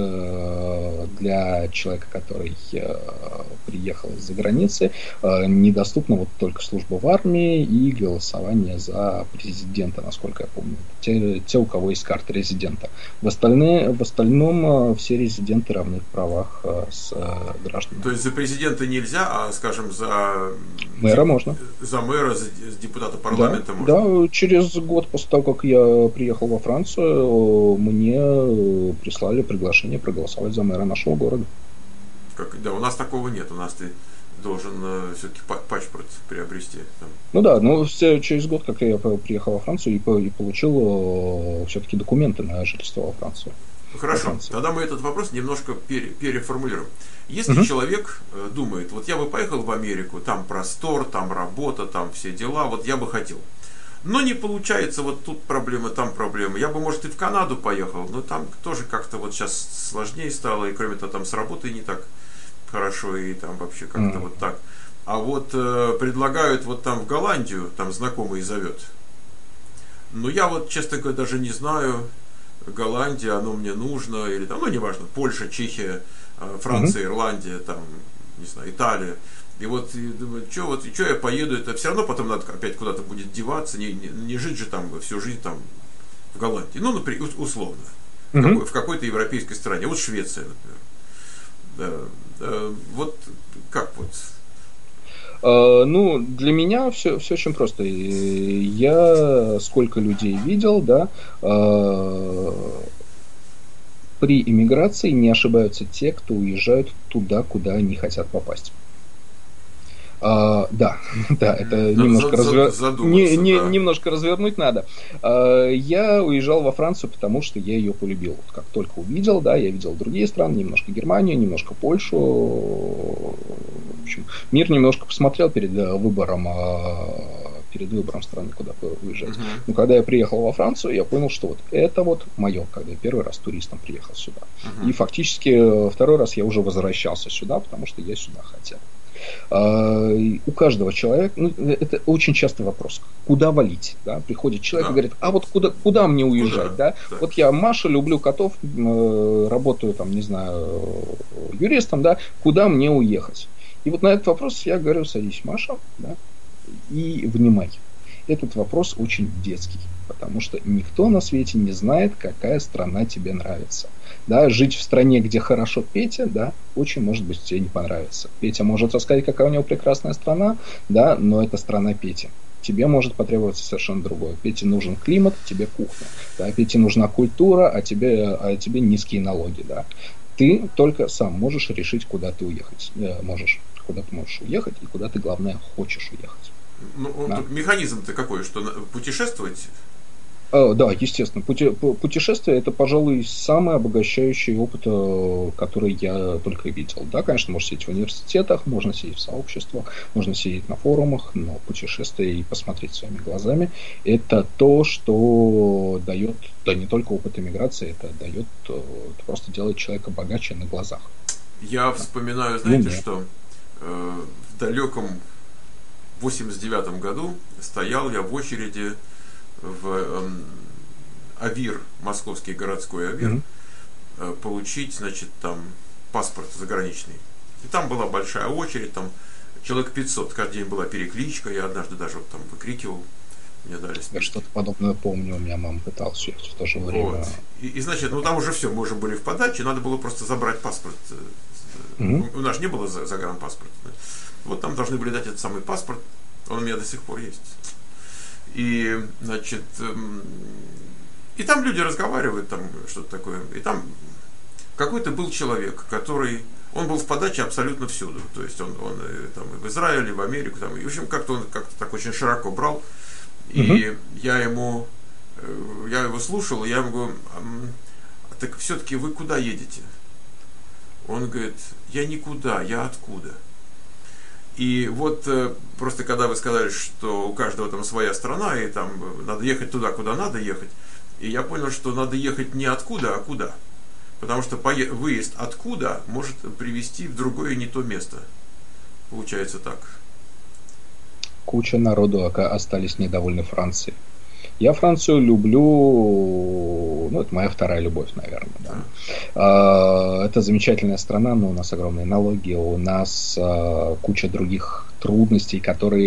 же для человека, который приехал из-за границы, недоступна вот только служба в армии и голосование за президента, насколько я помню. Те, те у кого есть карта резидента. В, остальные, в остальном все резиденты равны в правах с гражданами. То есть за президента нельзя, а, скажем, за мэра деп... можно. За мэра, за депутата парламента да, можно? Да, через год после того, как я приехал во Францию, мне прислали приглашение проголосовать за мэра нашего города. Как, да, у нас такого нет. У нас ты должен э, все-таки паспорт приобрести. Там. Ну да, но через год, как я приехал во Францию и, и получил э, все-таки документы на жительство во Францию. Хорошо, тогда мы этот вопрос немножко пере, переформулируем. Если uh-huh. человек э, думает, вот я бы поехал в Америку, там простор, там работа, там все дела, вот я бы хотел. Но не получается, вот тут проблемы, там проблемы. Я бы, может, и в Канаду поехал, но там тоже как-то вот сейчас сложнее стало, и кроме того, там с работой не так хорошо, и там вообще как-то uh-huh. вот так. А вот э, предлагают вот там в Голландию, там знакомый зовет. Но я вот, честно говоря, даже не знаю, Голландия, оно мне нужно, или там, ну, неважно, Польша, Чехия, Франция, uh-huh. Ирландия, там, не знаю, Италия. И вот, и думаю, что вот, что я поеду, это все равно потом надо опять куда-то будет деваться, не, не, не жить же там всю жизнь там в Голландии. Ну, например, условно, uh-huh. в, какой, в какой-то европейской стране, вот Швеция, например. Да, да, вот как вот... Ну, для меня все, все очень просто. Я сколько людей видел, да, при иммиграции не ошибаются те, кто уезжают туда, куда они хотят попасть. А, да, да, это надо немножко, развер... не, не, да. немножко развернуть надо. А, я уезжал во Францию, потому что я ее полюбил. Вот как только увидел, да, я видел другие страны, немножко Германию, немножко Польшу. В общем, мир немножко посмотрел перед выбором, перед выбором страны, куда уезжать. Uh-huh. Но когда я приехал во Францию, я понял, что вот это вот мое, когда я первый раз туристом приехал сюда. Uh-huh. И фактически второй раз я уже возвращался сюда, потому что я сюда хотел. Uh, у каждого человека, ну, это очень частый вопрос, куда валить, да? Приходит человек да. и говорит, а вот куда, куда мне уезжать, куда? Да? Да. Вот я Маша, люблю котов, э, работаю там, не знаю, юристом, да, куда мне уехать? И вот на этот вопрос я говорю, садись, Маша, да, и внимай. Этот вопрос очень детский, потому что никто на свете не знает, какая страна тебе нравится. Да, жить в стране, где хорошо Петя, да, очень может быть тебе не понравится. Петя может рассказать, какая у него прекрасная страна, да, но это страна Пети. Тебе может потребоваться совершенно другое. Пете нужен климат, тебе кухня. Да, Пете нужна культура, а тебе, а тебе низкие налоги. Да. Ты только сам можешь решить, куда ты уехать. Можешь, куда ты можешь уехать и куда ты, главное, хочешь уехать. Ну, да. Механизм-то какой, что путешествовать? Да, естественно. Путешествие — это, пожалуй, самый обогащающий опыт, который я только видел. Да, конечно, можно сидеть в университетах, можно сидеть в сообществах, можно сидеть на форумах, но путешествие и посмотреть своими глазами — это то, что дает, да, не только опыт эмиграции, это дает, это просто делает человека богаче на глазах. Я вспоминаю, знаете, ну, что э, в далеком восемьдесят девятом году стоял я в очереди в э, АВИР, московский городской АВИР, mm-hmm. э, получить, значит, там паспорт заграничный. И там была большая очередь, там человек пятьсот, каждый день была перекличка, я однажды даже вот там выкрикивал, мне дали спички. Я что-то подобное помню, у меня мама пыталась ехать в то же время. Вот. И, и, значит, ну там уже все, мы уже были в подаче, надо было просто забрать паспорт. Mm-hmm. У, у нас же не было загранпаспорта. Вот там должны были дать этот самый паспорт, он у меня до сих пор есть. И, значит, и там люди разговаривают, там что-то такое. И там какой-то был человек, который, он был в подаче абсолютно всюду. То есть он, он там, и в Израиле, и в Америку, там, и, в общем, как-то он как-то так очень широко брал. И uh-huh. я ему, я его слушал, и я ему говорю, так все-таки вы куда едете? Он говорит, я никуда, я откуда? И вот просто когда вы сказали, что у каждого там своя страна, и там надо ехать туда, куда надо ехать, и я понял, что надо ехать не откуда, а куда. Потому что выезд откуда может привести в другое не то место. Получается так. Куча народу остались недовольны Францией. Я Францию люблю, ну, это моя вторая любовь, наверное. Да. Да. Это замечательная страна, но у нас огромные налоги, у нас куча других трудностей,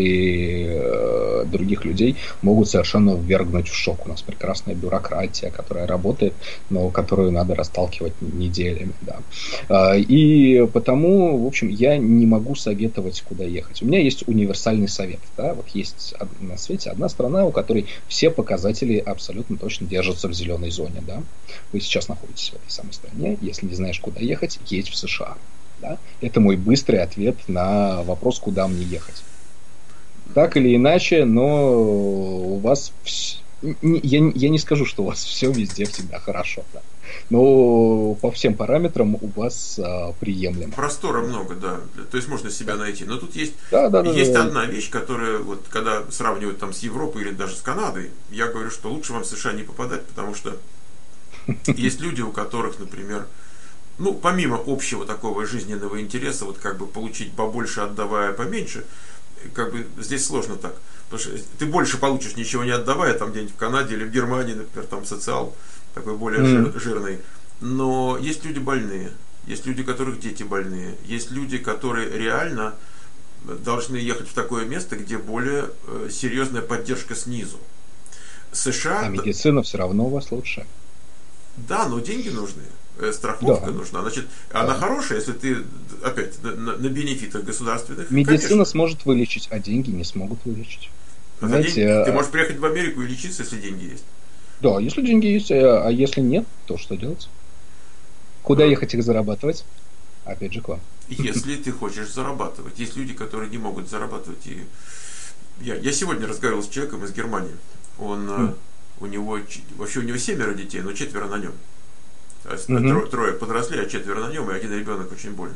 которые других людей могут совершенно ввергнуть в шок. У нас прекрасная бюрократия, которая работает, но которую надо расталкивать неделями. Да. И потому, в общем, я не могу советовать, куда ехать. У меня есть универсальный совет. Да. Вот есть на свете одна страна, у которой все показатели абсолютно точно держатся в зеленой зоне. Да. Вы сейчас находитесь в этой самой стране. Если не знаешь, куда ехать, едь в США. Да? Это мой быстрый ответ на вопрос, куда мне ехать. Так или иначе, но у вас я, я не скажу, что у вас все везде всегда хорошо, да. Но по всем параметрам у вас а, приемлемо. Простора много, да. То есть можно себя найти. Но тут есть, да, да, есть да, одна вещь, которая, вот, когда сравнивают там с Европой или даже с Канадой, я говорю, что лучше вам в США не попадать, потому что есть люди, у которых, например, ну, помимо общего такого жизненного интереса, вот как бы получить побольше, отдавая поменьше, как бы здесь сложно так. Потому что ты больше получишь, ничего не отдавая, там где-нибудь в Канаде или в Германии, например, там социал такой более mm. жирный. Но есть люди больные, есть люди, у которых дети больные, есть люди, которые реально должны ехать в такое место, где более э, серьезная поддержка снизу. США... А медицина все равно у вас лучше. Да, но деньги нужны. Страховка да. нужна. Значит, да. она хорошая, если ты опять на, на бенефитах государственных. Медицина конечно. сможет вылечить, а деньги не смогут вылечить. Знаете, деньги, ты можешь приехать в Америку и лечиться, если деньги есть. Да, если деньги есть, а, а если нет, то что делать? Куда да. ехать их зарабатывать? Опять же к вам. Если ты хочешь зарабатывать. Есть люди, которые не могут зарабатывать. И я, я сегодня разговаривал с человеком из Германии. Он, mm. у него, вообще у него семеро детей, но четверо на нем. То есть mm-hmm. трое, трое подросли, а четверо на нем, и один ребенок очень болен.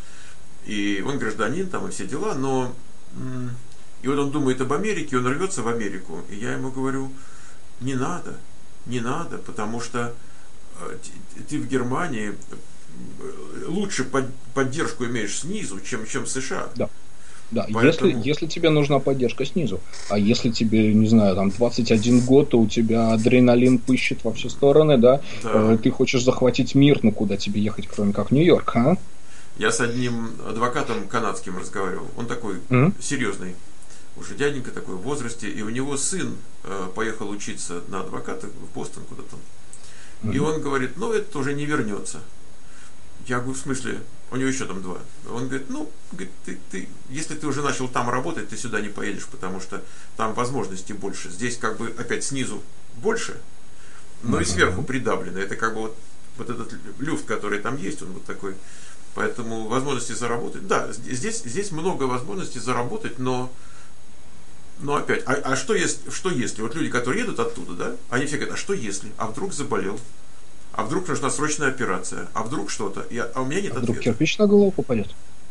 И он гражданин, там и все дела, но и вот он думает об Америке, он рвется в Америку. И я ему говорю, не надо, не надо, потому что ты в Германии лучше под, поддержку имеешь снизу, чем, чем в США. Да. Да, Поэтому... если, если тебе нужна поддержка снизу, а если тебе, не знаю, там двадцать один год, то у тебя адреналин пыщет во все стороны, да, да. Э, ты хочешь захватить мир, ну куда тебе ехать, кроме как в Нью-Йорк, а? Я с одним адвокатом канадским разговаривал, он такой mm-hmm. серьезный, уже дяденька такой в возрасте, и у него сын э, поехал учиться на адвоката в Бостон куда-то, mm-hmm. и он говорит, ну это уже не вернется. Я говорю, в смысле? У него еще там два. Он говорит, ну, говорит, ты, ты, если ты уже начал там работать, ты сюда не поедешь, потому что там возможностей больше. Здесь как бы опять снизу больше, но uh-huh. и сверху придавлено. Это как бы вот, вот этот люфт, который там есть, он вот такой. Поэтому возможности заработать. Да, здесь, здесь много возможностей заработать, но, но опять, а, а что, если, что если? Вот люди, которые едут оттуда, да, они все говорят, а что если? А вдруг заболел? А вдруг нужна срочная операция? А вдруг что-то? Я, а у меня нет а вдруг ответа. кирпич на голову попадет?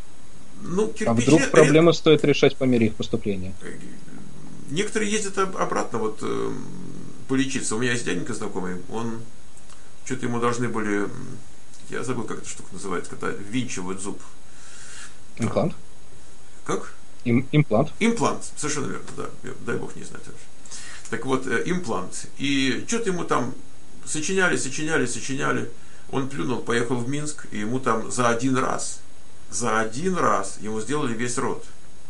Ну, кирпич... А вдруг проблемы ред... стоит решать по мере их поступления? Некоторые ездят обратно вот э, полечиться. У меня есть дяденька знакомый, он что-то ему должны были, я забыл, как эта штука называется, когда ввинчивают зуб. Имплант? Как? Им, имплант. Имплант, совершенно верно, да. Дай бог не знать. Так вот, э, имплант. И что-то ему там сочиняли, сочиняли, сочиняли. Он плюнул, поехал в Минск, и ему там за один раз, за один раз ему сделали весь рот.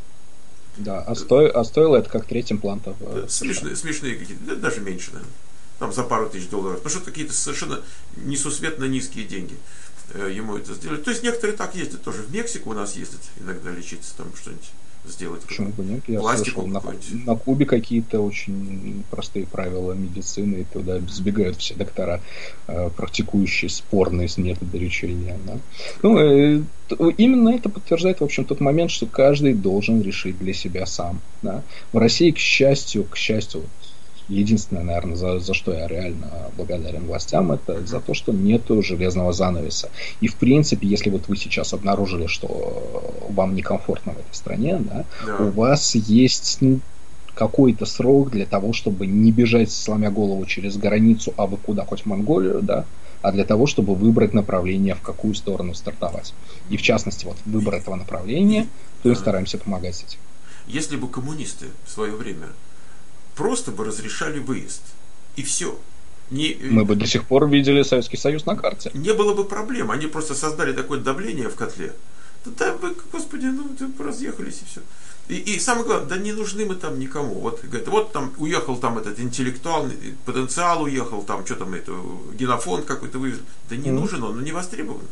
Да, а, сто, а стоило это как треть имплантов. Да, смешные, смешные какие-то, даже меньше, наверное. Там за пару тысяч долларов. Потому что какие-то совершенно несусветно низкие деньги ему это сделали. То есть некоторые так ездят тоже. В Мексику у нас ездят иногда лечиться, там что-нибудь сделать. Почему бы нет? Я пластику слышал, на, на Кубе какие-то очень простые правила медицины, и туда сбегают все доктора, э, практикующие спорные методы лечения. Да? Ну, э, именно это подтверждает, в общем, тот момент, что каждый должен решить для себя сам. Да? В России, к счастью, к счастью, единственное, наверное, за, за что я реально благодарен властям, это за то, что нету железного занавеса. И, в принципе, если вот вы сейчас обнаружили, что вам некомфортно в этой стране, да, да. у вас есть ну, какой-то срок для того, чтобы не бежать, сломя голову через границу, а вы куда, хоть в Монголию, да, а для того, чтобы выбрать направление, в какую сторону стартовать. И, в частности, вот выбор этого направления, то и стараемся помогать с этим. Если бы коммунисты в свое время просто бы разрешали выезд. И все. Не, Мы бы до сих пор видели Советский Союз на карте. Не было бы проблем. Они просто создали такое давление в котле. Да, да вы, господи, ну разъехались и все. И, и самое главное, да не нужны мы там никому. Вот, говорит, вот там уехал там этот интеллектуальный потенциал, уехал там, что там, это, генофонд какой-то вывез. Да не mm-hmm. нужен он, он не востребован.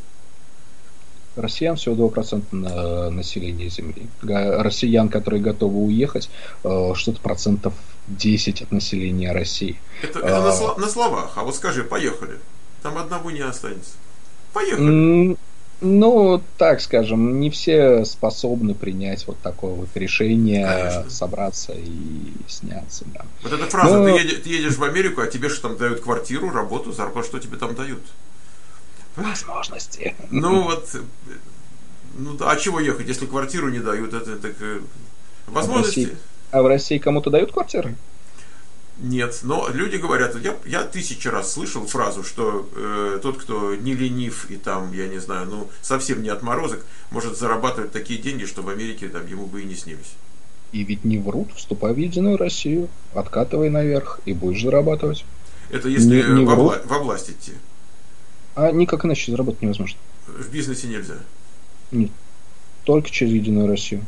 Россиян всего два процента на населения Земли. Россиян, которые готовы уехать, что-то процентов десять от населения России. Это, это а, на, слов, на словах. А вот скажи, поехали. Там одного не останется. Поехали. Ну, так скажем, не все способны принять вот такое вот решение, Конечно. собраться и сняться, да. Вот эта фраза, Но... ты, едешь, ты едешь в Америку, а тебе что там дают квартиру, работу, зарплату, что тебе там дают? Возможности. Ну вот, ну а чего ехать, если квартиру не дают, это так А в России, возможности? а в России кому-то дают квартиры? Нет, но люди говорят, я, я тысячи раз слышал фразу, что э, тот, кто не ленив и там, я не знаю, ну совсем не отморозок, может зарабатывать такие деньги, что в Америке там ему бы и не снились. И ведь не врут, вступай в Единую Россию, откатывай наверх и будешь зарабатывать. Это если не, не во, врут. вла- во власть идти. А никак иначе заработать невозможно. В бизнесе нельзя. Нет, только через Единую Россию.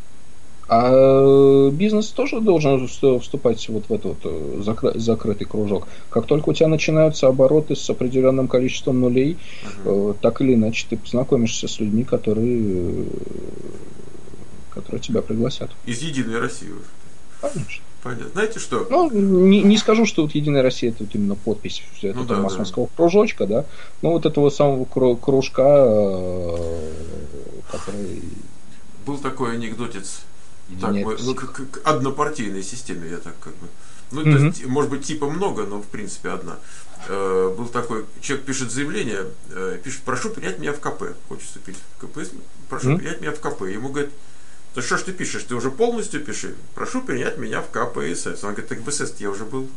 А бизнес тоже должен вступать вот в этот вот закрытый кружок. Как только у тебя начинаются обороты с определенным количеством нулей, uh-huh. так или иначе ты познакомишься с людьми, которые, которые тебя пригласят. Из Единой России. Конечно. Понятно. Знаете что? Ну, не, не скажу, что вот Единая Россия это вот именно подпись этого ну, да, масонского да. кружочка, да, но вот этого самого кружка, который... Был такой анекдотец. Так, мы, ну, к, к однопартийной системе, я так как бы. Ну, mm-hmm. то есть, может быть, типа много, но в принципе одна. Э, был такой, человек пишет заявление, э, пишет, прошу принять меня в ка пэ. Хочет вступить в ка пэ, прошу mm-hmm. принять меня в ка пэ. Ему говорят, да что ж ты пишешь, ты уже полностью пиши. Прошу принять меня в ка пэ эс эс. Он говорит, так в эс эс я уже был.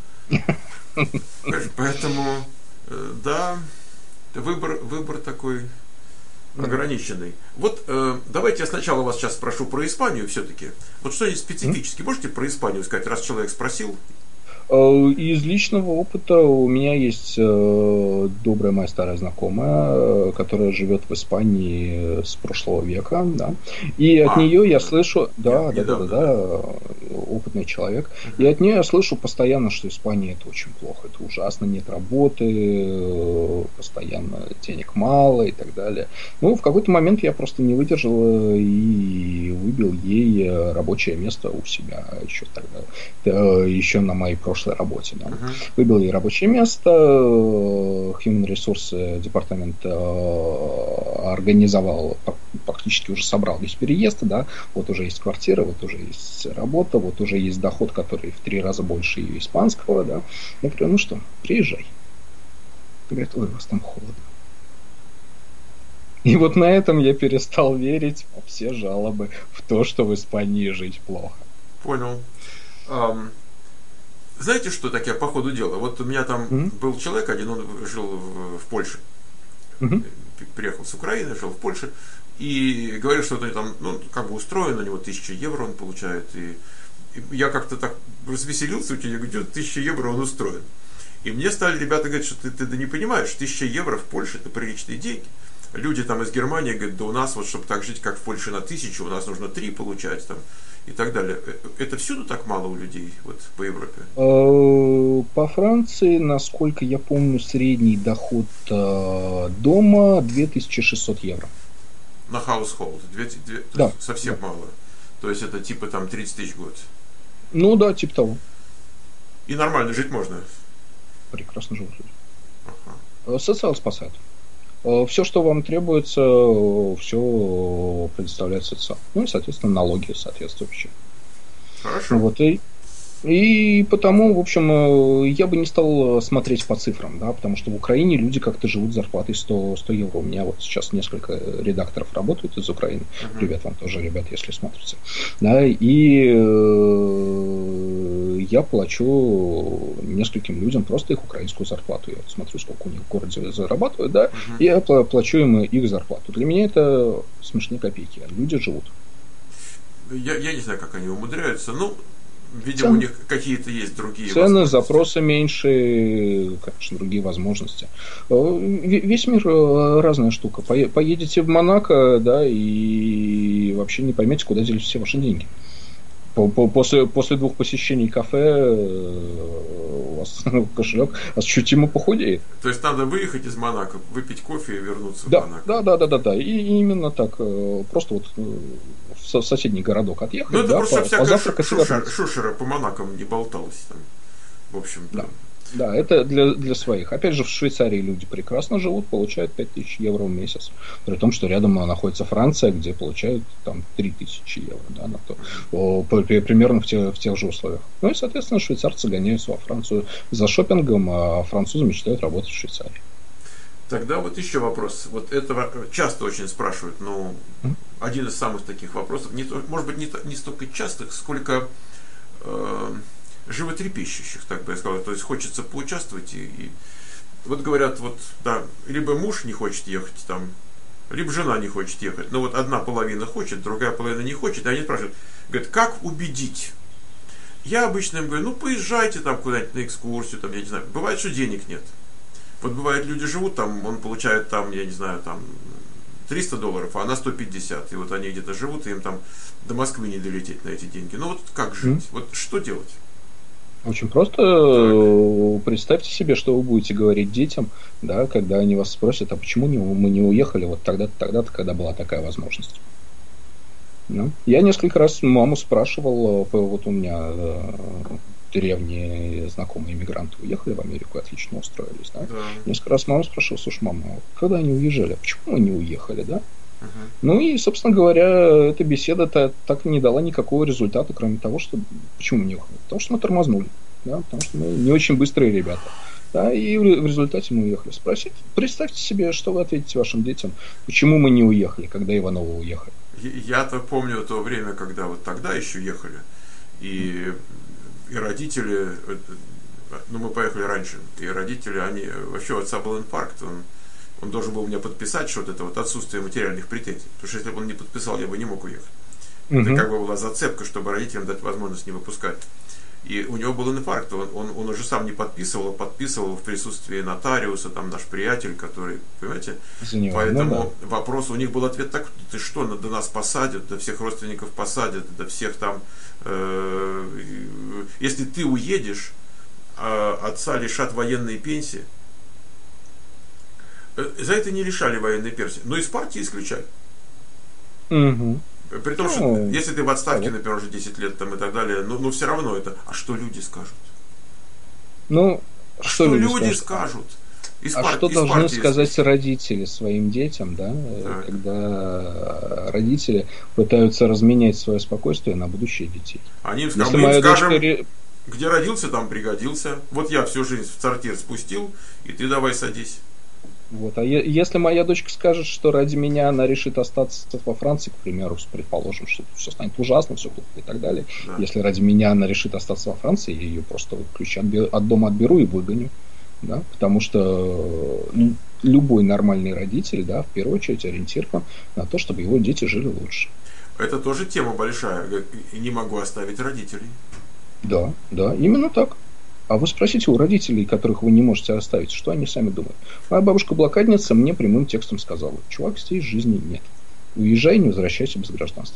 Поэтому, да, выбор, выбор такой ограниченный. Вот э, давайте я сначала вас сейчас спрошу про Испанию все-таки. Вот что-нибудь специфически можете про Испанию сказать, раз человек спросил? Из личного опыта у меня есть добрая моя старая знакомая, которая живет в Испании с прошлого века, да. И от а, нее я слышу, да, да, да, да, да, опытный человек. Uh-huh. И от нее я слышу постоянно, что Испания это очень плохо, это ужасно, нет работы, постоянно денег мало и так далее. Ну, в какой-то момент я просто не выдержал и выбил ей рабочее место у себя еще тогда, еще на моей прошлой работе. Да. Uh-huh. Выбил ей рабочее место, Human Resource департамент организовал, практически уже собрал весь переезд, да, вот уже есть квартира, вот уже есть работа, вот уже есть доход, который в три раза больше ее испанского, да. Я говорю, ну что, приезжай. Говорит, ой, у вас там холодно. И вот на этом я перестал верить во все жалобы в то, что в Испании жить плохо. Понял. Um... Знаете, что так я по ходу дела? Вот у меня там mm-hmm. был человек один, он жил в, в Польше. Mm-hmm. Приехал с Украины, жил в Польше. И говорил, что он там, ну, как бы устроен, у него тысяча евро он получает. И, и я как-то так развеселился, я говорю, тысяча евро он устроен. И мне стали ребята говорить, что ты, ты, ты не понимаешь, тысяча евро в Польше это приличные деньги. Люди там из Германии говорят, да у нас вот, чтобы так жить, как в Польше на тысячу, у нас нужно три получать там. И так далее. Это всюду так мало у людей вот, по Европе? По Франции, насколько я помню, средний доход дома две тысячи шестьсот евро. На household? две, две, да. Совсем да. мало. То есть это типа там тридцать тысяч в год? Ну да, типа того. И нормально жить можно? Прекрасно живут люди. Ага. Социал спасает. Все, что вам требуется, все предоставляет социал. Ну и, соответственно, налоги соответствующие. Хорошо. Вот, и, и потому, в общем, я бы не стал смотреть по цифрам, да, потому что в Украине люди как-то живут с зарплатой сто, сто евро. У меня вот сейчас несколько редакторов работают из Украины. Uh-huh. Привет вам тоже, ребят, если смотрите. Да, и э, я плачу нескольким людям просто их украинскую зарплату. Я смотрю, сколько у них в городе зарабатывают, да, uh-huh. и я плачу им их зарплату. Для меня это смешные копейки. Люди живут. Я, я не знаю, как они умудряются, ну, видимо, цены. У них какие-то есть другие цены, возможности. Запросы меньше, конечно, другие возможности. Весь мир разная штука. Поедете в Монако, да, и вообще не поймете, куда делись все ваши деньги. После, после двух посещений кафе у вас кошелек ощутимо похудеет. То есть надо выехать из Монако, выпить кофе и вернуться да, в Монако. Да, да, да, да, да. И именно так. Просто вот в соседний городок отъехать. Ну это да, просто по, всякая шушера, шушера по Монакам не болталась там. В общем, да. Да, это для, для своих. Опять же, в Швейцарии люди прекрасно живут, получают пять тысяч евро в месяц. При том, что рядом находится Франция, где получают там три тысячи евро. Да, на то, о, по, примерно в, те, в тех же условиях. Ну и, соответственно, швейцарцы гоняются во Францию за шопингом, а французы мечтают работать в Швейцарии. Тогда вот еще вопрос. Вот это часто очень спрашивают, но mm? один из самых таких вопросов, не, может быть, не, не столько частых, сколько э, животрепещущих, так бы я сказал. То есть хочется поучаствовать и, и вот говорят, вот да, либо муж не хочет ехать там, либо жена не хочет ехать. Но вот одна половина хочет, другая половина не хочет, и они спрашивают, говорят, как убедить? Я обычно им говорю, ну поезжайте там куда-нибудь на экскурсию, там, я не знаю, бывает, что денег нет. Вот бывает, люди живут там, он получает там, я не знаю, там триста долларов, а она сто пятьдесят. И вот они где-то живут, и им там до Москвы не долететь на эти деньги. Ну вот как жить? Mm. Вот что делать? Очень просто. Так. Представьте себе, что вы будете говорить детям, да, когда они вас спросят, а почему не, мы не уехали вот тогда-то, тогда-то, когда была такая возможность. Ну, я несколько раз маму спрашивал, вот у меня древние знакомые иммигранты уехали в Америку, отлично устроились, да? Да. Несколько раз мама спрашивала, слушай, мама, когда они уезжали, почему мы не уехали, да? Uh-huh. Ну и, собственно говоря, эта беседа-то так и не дала никакого результата, кроме того, что почему мы не уехали? Потому что мы тормознули, да? Потому что мы не очень быстрые ребята. Да, и в результате мы уехали. Спросите, представьте себе, что вы ответите вашим детям, почему мы не уехали, когда Ивановы уехали. Я-то помню то время, когда вот тогда еще ехали, и И родители, ну мы поехали раньше, и родители, они, вообще у отца был инфаркт, он, он должен был мне подписать, что вот это вот отсутствие материальных претензий, потому что если бы он не подписал, я бы не мог уехать. Uh-huh. Это как бы была зацепка, чтобы родителям дать возможность не выпускать. И у него был инфаркт, он, он, он уже сам не подписывал, подписывал в присутствии нотариуса, там наш приятель, который, понимаете, него, поэтому ну, да. Вопрос, у них был ответ так, ты что, до нас посадят, до всех родственников посадят, до всех там, э, если ты уедешь, э, отца лишат военной пенсии, за это не лишали военной пенсии, но из партии исключали. Угу. При том, что ну, если ты в отставке, да. например, уже десять лет там, и так далее, ну, ну все равно это. А что люди скажут? Ну, а что, что люди скажут? Из а пар... что должны партии сказать есть. Родители своим детям, да, да, когда родители пытаются разменять свое спокойствие на будущее детей? Они им скажут, мы им скажем, дочка... где родился, там пригодился. Вот я всю жизнь в сортир спустил, и ты давай садись. Вот. А е- если моя дочка скажет, что ради меня она решит остаться во Франции, к примеру, предположим, что все станет ужасно, все плохо и так далее. Да. Если ради меня она решит остаться во Франции, я ее просто ключи отберу, от дома отберу и выгоню. Да? Потому что ну, любой нормальный родитель, да, в первую очередь ориентирован на то, чтобы его дети жили лучше. Это тоже тема большая. Не могу оставить родителей. Да, да, именно так. А вы спросите у родителей, которых вы не можете оставить, что они сами думают. Моя бабушка-блокадница мне прямым текстом сказала: чувак, здесь жизни нет. Уезжай, не возвращайся без гражданства.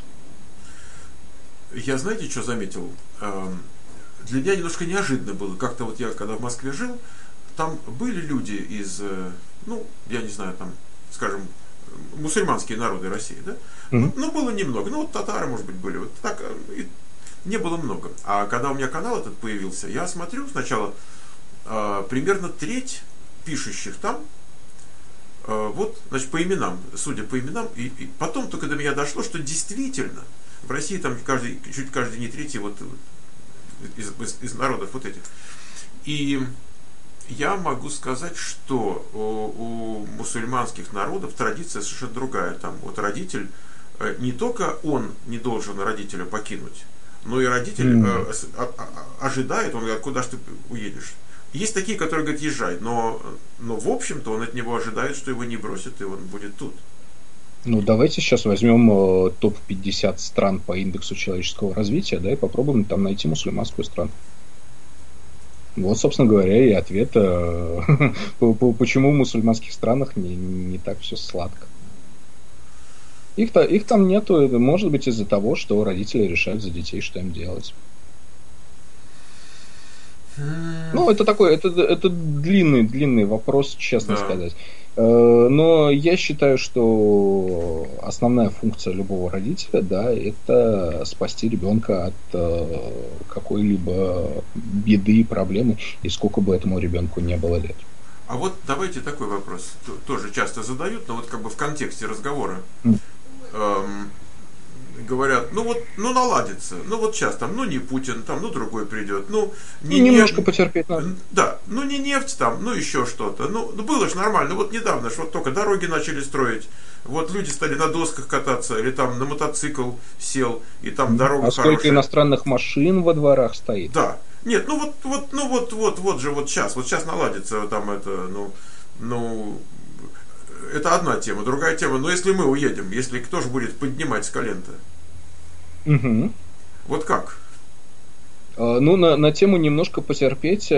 Я, знаете, что заметил? Для меня немножко неожиданно было. Как-то вот я, когда в Москве жил, там были люди из, ну, я не знаю, там, скажем, мусульманские народы России, да? Mm-hmm. Ну, было немного. Ну, вот татары, может быть, были. Вот так, и не было много. А когда у меня канал этот появился, я смотрю сначала э, примерно треть пишущих там, э, вот, значит, по именам, судя по именам, и, и потом только до меня дошло, что действительно в России там каждый, чуть каждый не третий вот из, из, из народов вот этих. И я могу сказать, что у, у мусульманских народов традиция совершенно другая. Там вот родитель, э, не только он не должен родителя покинуть, но и родитель mm. э, ожидает, он говорит, куда же ты уедешь. Есть такие, которые говорят, езжай, но, но в общем-то он от него ожидает, что его не бросят, и он будет тут. Ну, давайте сейчас возьмем э, топ пятьдесят стран по индексу человеческого развития, да, и попробуем там найти мусульманскую страну. Вот, собственно говоря, и ответ, э, почему в мусульманских странах не, не так все сладко. Их, их там нету, может быть, из-за того, что родители решают за детей, что им делать. Ну, это такой, это, это длинный, длинный вопрос, честно да. сказать. Но я считаю, что основная функция любого родителя, да, это спасти ребенка от какой-либо беды, проблемы, и сколько бы этому ребенку не было лет. А вот давайте такой вопрос, тоже часто задают, но вот как бы в контексте разговора. Mm. Эм, говорят, ну вот, ну наладится, ну вот сейчас там, ну не Путин, там, ну другой придет, ну не немножко нефть, потерпеть надо. Да, ну не нефть там, ну еще что-то, ну, ну было же нормально, вот недавно ж вот только дороги начали строить, вот люди стали на досках кататься, или там на мотоцикл сел, и там дорога а хорошая. Сколько иностранных машин во дворах стоит? Да, нет, ну вот, вот, ну вот, вот, вот же вот сейчас, вот сейчас наладится там это, ну, ну, это одна тема, другая тема, но если мы уедем, если кто же будет поднимать с колен-то? Угу. Вот как? Ну, на, на тему немножко потерпеть,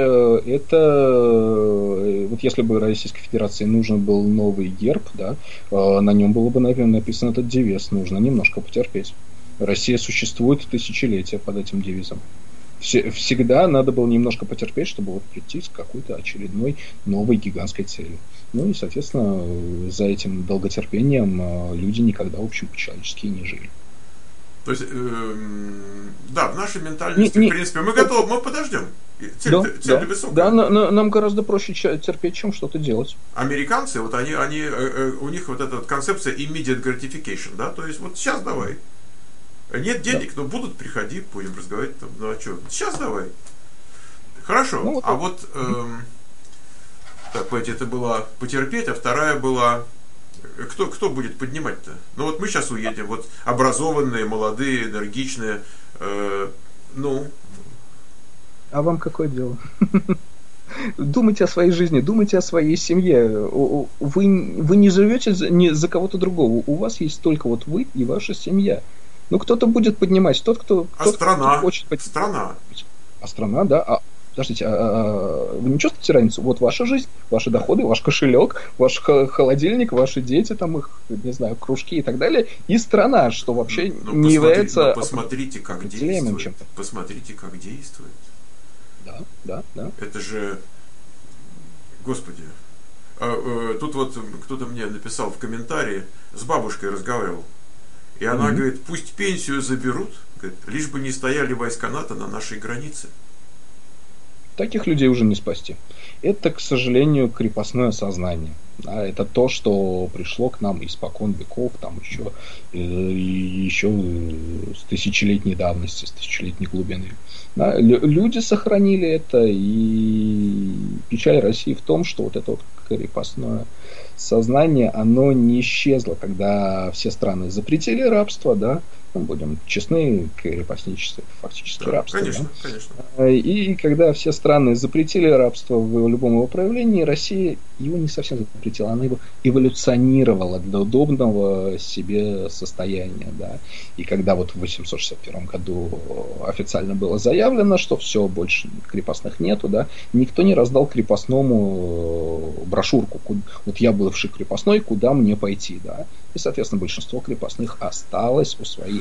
это вот если бы Российской Федерации нужен был новый герб, да, на нем было бы, наверное, написан этот девиз, нужно немножко потерпеть. Россия существует тысячелетия под этим девизом. Всегда надо было немножко потерпеть, чтобы вот прийти с какой-то очередной новой гигантской целью. Ну и, соответственно, за этим долготерпением люди никогда, в общем, по-человечески не жили. То есть, э, да, в нашей ментальности, не, не, в принципе, мы готовы, мы подождем. Цель, да, цель да, высокая. Да, на, на, нам гораздо проще терпеть, чем что-то делать. Американцы, вот они, они, э, у них вот эта вот концепция immediate gratification, да, то есть вот сейчас давай. Нет денег, да. Но будут, приходи, будем разговаривать, там, ну а что, сейчас давай. Хорошо, ну, вот а это. вот, эм, так, пойти, это была потерпеть, а вторая была... Кто, кто будет поднимать-то? Ну вот мы сейчас уедем, вот образованные, молодые, энергичные, э, ну. А вам какое дело? Думайте о своей жизни, думайте о своей семье. Вы, вы не живете за, не за кого-то другого. У вас есть только вот вы и ваша семья. Ну кто-то будет поднимать, тот, кто, а тот, страна? кто хочет поднимать. Страна. А страна, да. А, подождите, а, а, вы не чувствуете разницу? Вот ваша жизнь, ваши доходы, ваш кошелек, ваш холодильник, ваши дети, там их, не знаю, кружки и так далее, и страна, что вообще ну, не посмотри, является... Ну, посмотрите, как действует. Чем-то. Посмотрите, как действует. Да, да, да. Это же... Господи. А, а, тут вот кто-то мне написал в комментарии, с бабушкой разговаривал. И она mm-hmm. говорит, пусть пенсию заберут, говорит, лишь бы не стояли войска НАТО на нашей границе. Таких людей уже не спасти. Это, к сожалению, крепостное сознание. Да, это то, что пришло к нам испокон веков, там еще, э, еще с тысячелетней давности, с тысячелетней глубины. Да, люди сохранили это, и печаль России в том, что вот это вот крепостное сознание, оно не исчезло, когда все страны запретили рабство, да, ну, будем честны, крепостничество фактически да, рабство. Конечно, да? конечно. И когда все страны запретили рабство в любом его проявлении, Россия его не совсем запретила, она его эволюционировала для удобного себе состояния. Да? И когда вот в восемьсот шестьдесят первом году официально было заявлено, что все, больше крепостных нету, да, никто не раздал крепостному брошюрку. Вот я бывший крепостной, куда мне пойти, да? И, соответственно, большинство крепостных осталось у своих,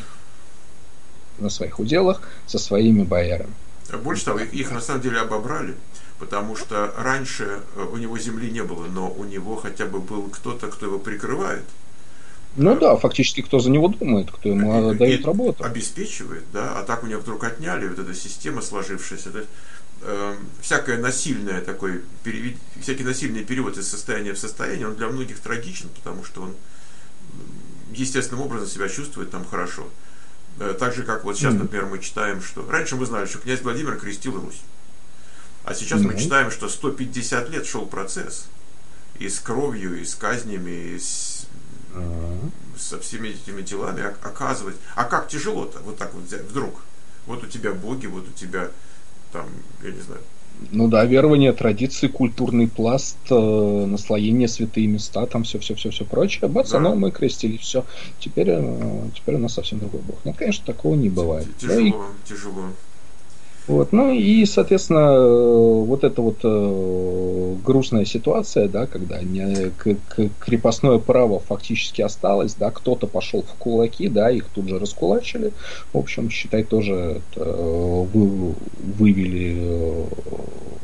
на своих уделах со своими боярами. Больше того, их, их на самом деле обобрали, потому что раньше у него земли не было, но у него хотя бы был кто-то, кто его прикрывает. Ну да, фактически кто за него думает, кто ему и, дает и работу. Обеспечивает, да, а так у него вдруг отняли, вот эта система сложившаяся, это, э, всякое насильное такой, перевед, всякий насильный перевод из состояния в состояние, он для многих трагичен, потому что он естественным образом себя чувствует там хорошо. Так же, как вот сейчас, mm-hmm. например, мы читаем, что... Раньше мы знали, что князь Владимир крестил Русь. А сейчас mm-hmm. мы читаем, что сто пятьдесят лет шел процесс. И с кровью, и с казнями, и с... Mm-hmm. со всеми этими делами оказывать. А как тяжело-то вот так вот взять вдруг? Вот у тебя боги, вот у тебя там, я не знаю... Ну да, верование, традиции, культурный пласт, э, наслоение, святые места, там все, все, все, все прочее. Бац, да. оно мы крестили, все. Теперь, э, теперь у нас совсем другой бог. Нет, конечно, такого не бывает. Тяжело, ну, и, тяжело. Вот, ну и, соответственно, вот эта вот э, грустная ситуация, да, когда не, к, к, крепостное право фактически осталось, да, кто-то пошел в кулаки, да, их тут же раскулачили. В общем, считай, тоже это, вы, вывели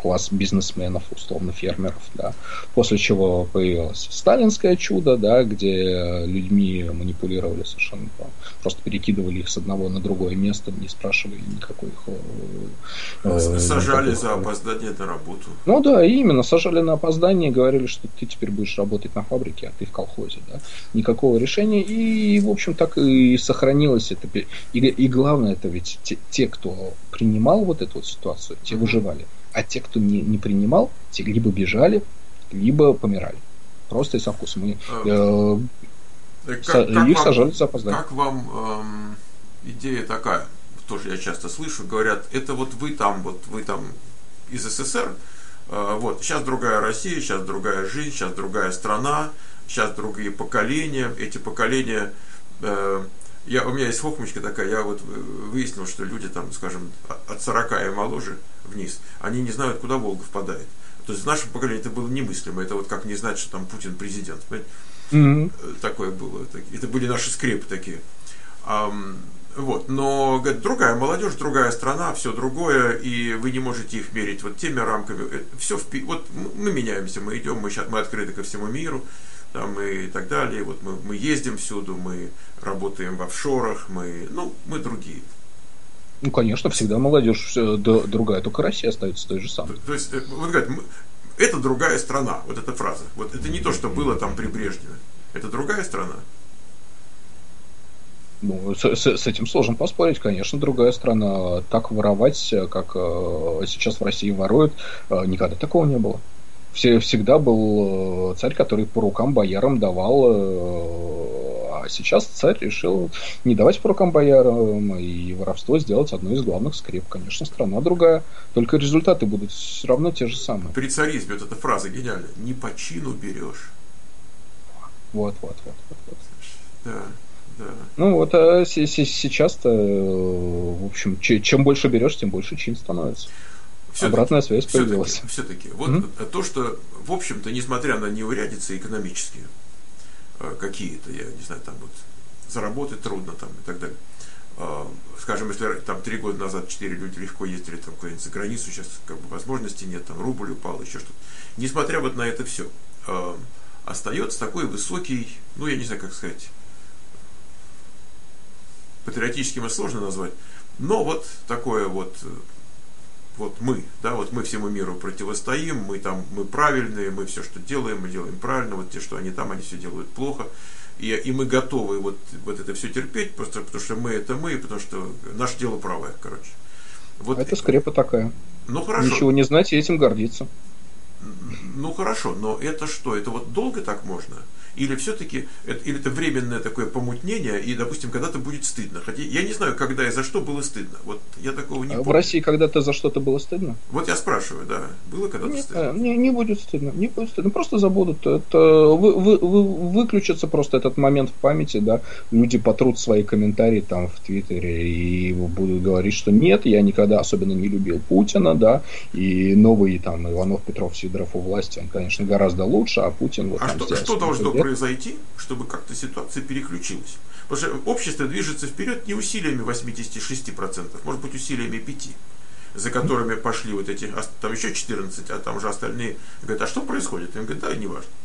класс бизнесменов, условно фермеров, да. После чего появилось сталинское чудо, да, где людьми манипулировали совершенно, просто перекидывали их с одного на другое место, не спрашивали никакой их... Э, сажали никакой... за опоздание на работу. Ну да, именно, сажали на опоздание, говорили, что ты теперь будешь работать на фабрике, а ты в колхозе, да. Никакого решения, и, в общем, так и сохранилось это. И, и главное, это ведь те, те, кто принимал вот эту вот ситуацию, те выживали. А те, кто не, не принимал, те либо бежали, либо помирали. Просто и со вкусом. И, э, как, со, как их вам, сажали за опоздание. Как вам эм, идея такая, тоже я часто слышу, говорят, это вот вы там, вот вы там из СССР, э, вот, сейчас другая Россия, сейчас другая жизнь, сейчас другая страна, сейчас другие поколения, эти поколения... Э, Я, у меня есть хохмочка такая, я вот выяснил, что люди там, скажем, от сорока и моложе вниз, они не знают, куда Волга впадает. То есть в нашем поколении это было немыслимо. Это вот как не знать, что там Путин президент. Mm-hmm. Такое было. Это были наши скрепы такие. А, вот. Но, говорит, другая молодежь, другая страна, все другое, и вы не можете их мерить вот теми рамками. Все впи... Вот мы меняемся, мы идем, мы, сейчас, мы открыты ко всему миру. Там и так далее, вот мы, мы ездим всюду, мы работаем в офшорах, мы, ну, мы другие. Ну, конечно, всегда молодежь другая, только Россия остается той же самой. То, то есть, вот говорят, это другая страна, вот эта фраза. Вот это не то, что было там при Брежневе. Это другая страна. Ну, с, с, с этим сложно поспорить, конечно, другая страна. Так воровать, как сейчас в России воруют, никогда такого не было. Всегда был царь, который по рукам боярам давал, а сейчас царь решил не давать по рукам боярам и воровство сделать одной из главных скреп. Конечно, страна другая, только результаты будут все равно те же самые. При царизме вот эта фраза гениальная: не по чину берешь. Вот, вот, вот, вот, вот. Да, да. Ну вот, а сейчас-то, в общем, чем больше берешь, тем больше чин становится. Все-таки, обратная связь появилась. Все-таки, вот mm-hmm. то, что, в общем-то, несмотря на неурядицы экономические, какие-то, я не знаю, там вот заработать трудно там и так далее. Скажем, если там три года назад четыре люди легко ездили там куда-нибудь за границу, сейчас как бы возможности нет, там рубль упал, еще что-то. Несмотря вот на это все, остается такой высокий, ну я не знаю, как сказать, патриотическим это сложно назвать, но вот такое вот. Вот мы, да, вот мы всему миру противостоим, мы там, мы правильные, мы все, что делаем, мы делаем правильно, вот те, что они там, они все делают плохо, и, и мы готовы вот, вот это все терпеть, просто потому что мы это мы, потому что наше дело правое, короче. Вот. Это скрепа такая. Ну хорошо. Ничего не знать и этим гордиться. Ну хорошо, но это что, это вот долго так можно? Или все-таки это, или это временное такое помутнение, и, допустим, когда-то будет стыдно. Хотя я не знаю, когда и за что было стыдно. Вот я такого не а помню. В России когда-то за что-то было стыдно? Вот я спрашиваю, да. Было когда-то не, стыдно? Не, не будет стыдно. Не будет стыдно. Просто забудут. Это вы, вы, вы, выключится просто этот момент в памяти, да. Люди потрут свои комментарии там в Твиттере и будут говорить, что нет, я никогда особенно не любил Путина, да. И новый там Иванов, Петров, Сидоров у власти, он, конечно, гораздо лучше, а Путин вот а там что, что должно произойти, чтобы как-то ситуация переключилась? Потому что общество движется вперед не усилиями восемьдесят шесть процентов, может быть усилиями пять процентов, за которыми пошли вот эти, там еще четырнадцать, а там уже остальные говорят, а что происходит? Им говорят, да, не важно.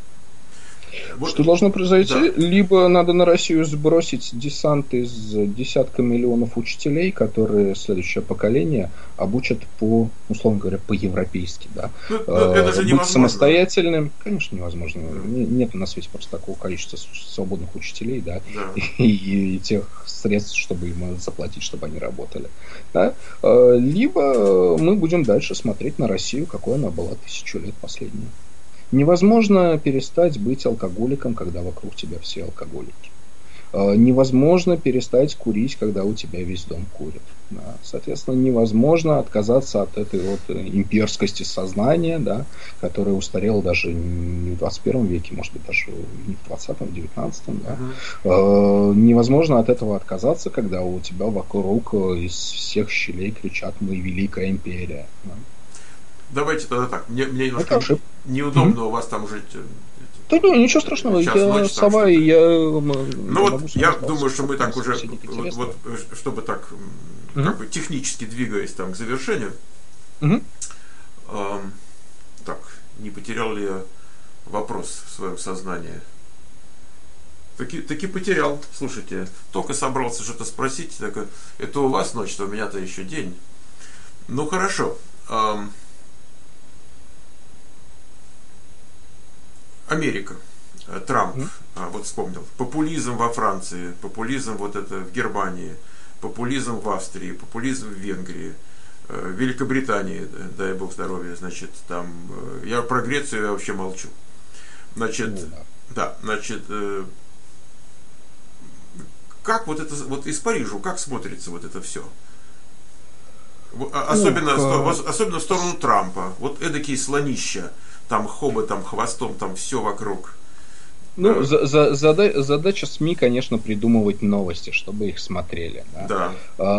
Вот. Что должно произойти? Да. Либо надо на Россию сбросить десант из десятка миллионов учителей, которые следующее поколение обучат по, условно говоря, по-европейски. Да. Ну, это же Быть невозможно. Самостоятельным, конечно, невозможно. Нет на свете просто такого количества свободных учителей, да, да. И, и, и тех средств, чтобы им заплатить, чтобы они работали. Да. Либо мы будем дальше смотреть на Россию, какой она была тысячу лет последнюю. Невозможно перестать быть алкоголиком, когда вокруг тебя все алкоголики. Невозможно перестать курить, когда у тебя весь дом курит. Соответственно, невозможно отказаться от этой вот имперскости сознания, да, которая устарела даже не в двадцать первом веке, может быть, даже не в двадцатом, в девятнадцатом. Да. Uh-huh. Невозможно от этого отказаться, когда у тебя вокруг из всех щелей кричат «Мы великая империя». Да. Давайте тогда так. Мне, мне немножко неудобно mm-hmm. у вас там жить. Да не, ничего страшного. Я ночь, сова, и я... Ну вот, я думаю, что мы так уже, вот, вот, чтобы так, mm-hmm. как бы технически двигаясь там к завершению, mm-hmm. Эм, так, не потерял ли я вопрос в своем сознании? Таки, таки потерял. Слушайте, только собрался что-то спросить. Так, это у вас ночь, а у меня-то еще день. Ну хорошо. Эм, Америка. Трамп, Мгм. а, вот вспомнил. Популизм во Франции, популизм вот это в Германии, популизм в Австрии, популизм в Венгрии, э, в Великобритании, дай бог здоровья, значит, там, э, я про Грецию я вообще молчу. Значит, Ну, да. да, значит, э, как вот это, вот из Парижа, как смотрится вот это все? Особенно, Ух, э, особенно в сторону Трампа. Вот эдакие слонища, там хоботом, хвостом, там все вокруг. Ну, Э, за, за- зада- задача СМИ, конечно, придумывать новости, чтобы их смотрели. Да. Да.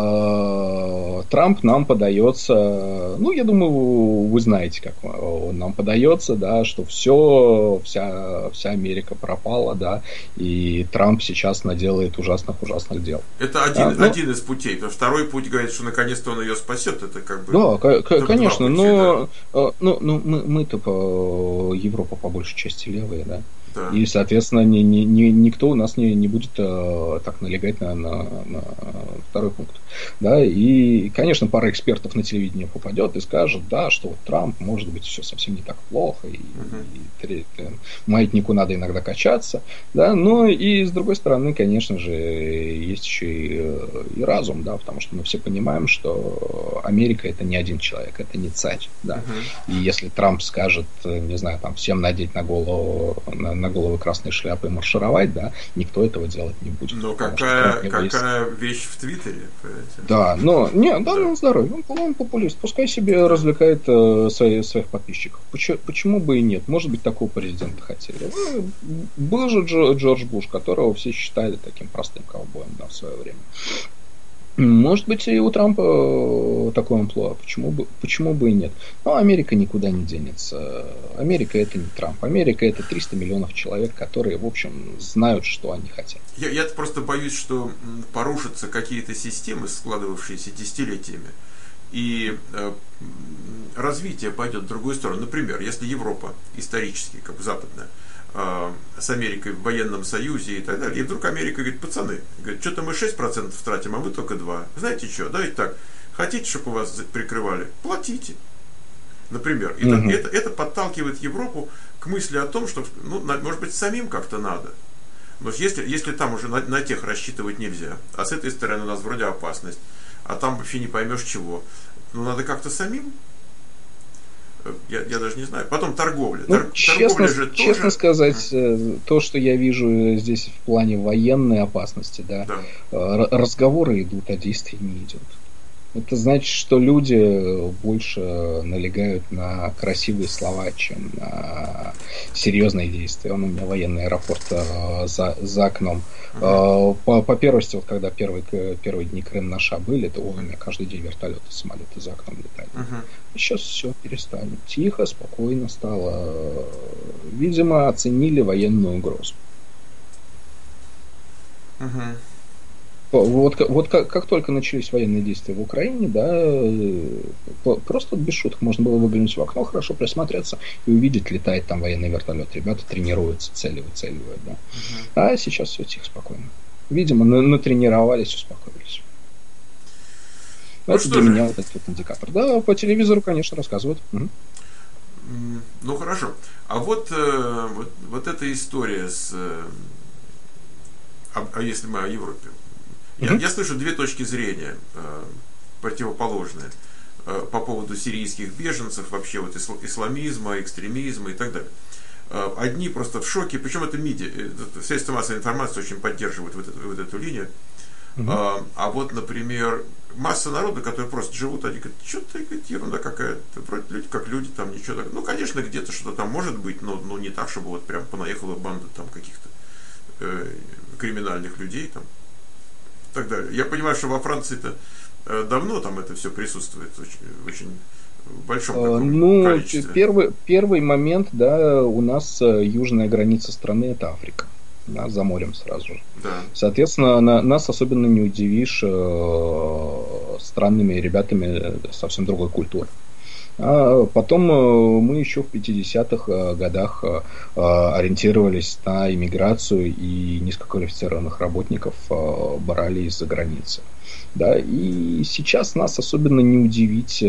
А, Трамп нам подается, ну, я думаю, вы знаете, как он нам подается, да, что все, вся, вся Америка пропала, да, и Трамп сейчас наделает ужасных-ужасных дел. Это Да, один, ну, один из путей. Потому что второй путь говорит, что наконец-то он ее спасет. Это как бы да, ко- ко- два конечно, пути, да. но э, ну, ну, мы, мы-то по Европа по большей части левые, да. Да. И, соответственно, ни, ни, ни- никто у нас не, не будет э, так налегать на, на, на второй пункт. Да, и, конечно, пара экспертов на телевидении попадет и скажет, да, что вот Трамп, может быть, все совсем не так плохо, и, Мгм. и тре- э, маятнику надо иногда качаться. Да, но и с другой стороны, конечно же, есть еще и, э, и разум, да, потому что мы все понимаем, что Америка это не один человек, это не царь. Да. Мгм. И если Трамп скажет, э, не знаю, там всем надеть на голову на, на головы красные шляпы и маршировать, да, никто этого делать не будет. Но потому что какая, кроме него есть- какая вещь в Твиттере, понимаете? Да, но не, да, Да. ну здоровье, он, он популист, пускай себе развлекает э, свои- своих подписчиков. Почему, почему бы и нет? Может быть, такого президента хотели. Ну, был же Джо- Джордж Буш, которого все считали таким простым ковбоем, да, в свое время. Может быть, и у Трампа э, такое амплуа. Почему бы, почему бы и нет? Но Америка никуда не денется. Америка это не Трамп. Америка это триста миллионов человек, которые, в общем, знают, что они хотят. Я, я просто боюсь, что м, порушатся какие-то системы, складывавшиеся десятилетиями, и э, м, развитие пойдет в другую сторону. Например, если Европа исторически, как бы западная, э, с Америкой в военном союзе и так далее, и вдруг Америка говорит, пацаны, говорит, что-то мы шесть процентов тратим, а вы только два. Знаете что, давайте так, хотите, чтобы вас прикрывали, платите. Например, и Мгм. это, это подталкивает Европу к мысли о том, что, ну, на- может быть, самим как-то надо. Но если, если там уже на, на тех рассчитывать нельзя, а с этой стороны у нас вроде опасность, а там вообще не поймешь чего, ну надо как-то самим. Э, Я, я даже не знаю. Потом торговля. Ну, Тор- честно, торговля же честно тоже. сказать, э, то, что я вижу здесь в плане военной опасности, да, Да. э, р- разговоры идут, а действий не идет. Это значит, что люди больше налегают на красивые слова, чем на серьезные действия. Он у меня военный аэропорт э, за, за окном. Э, по, по первости, вот когда первые, к- первые дни Крым наша были, то у меня каждый день вертолеты, самолеты за окном летали. Мгм. Сейчас все перестали. Тихо, спокойно стало. Видимо, оценили военную угрозу. Мгм. Вот, как- вот как, как только начались военные действия в Украине, да, э, по- просто без шуток можно было выглянуть в окно, хорошо присмотреться и увидеть, летает там военный вертолет. Ребята тренируются, цели выцеливают, да. А сейчас все тихо, спокойно. Видимо, на- натренировались, успокоились. Ну Это что для же. меня вот этот вот индикатор. Да, по телевизору, конечно, рассказывают. Мгм. М, Ну хорошо. А вот, э, вот, вот эта история с... э, а, а если мы о Европе? Я, Мгм. я слышу две точки зрения э, противоположные э, по поводу сирийских беженцев, вообще вот исла- исламизма, экстремизма и так далее. Э, одни просто в шоке, причем это МИДИа, э, это средства массовой информации очень поддерживают вот эту, вот эту линию. Мгм. А, а вот, например, масса народа, которые просто живут, они говорят, что ты, говорит, ерунда какая-то, вроде люди как люди, там ничего так. Ну, конечно, где-то что-то там может быть, но, но не так, чтобы вот прям понаехала банда там каких-то э, криминальных людей там и так далее. Я понимаю, что во Франции-то э, давно там это все присутствует очень, очень в большом Э, таком Ну, количестве. первый, первый момент, да, у нас э, южная граница страны это Африка, да, за морем сразу же. Да. Соответственно, на- нас особенно не удивишь э, странными ребятами совсем другой культуры. А потом мы еще в пятидесятых годах ориентировались на иммиграцию и низкоквалифицированных работников брали из-за границы. Да, и сейчас нас особенно не удивить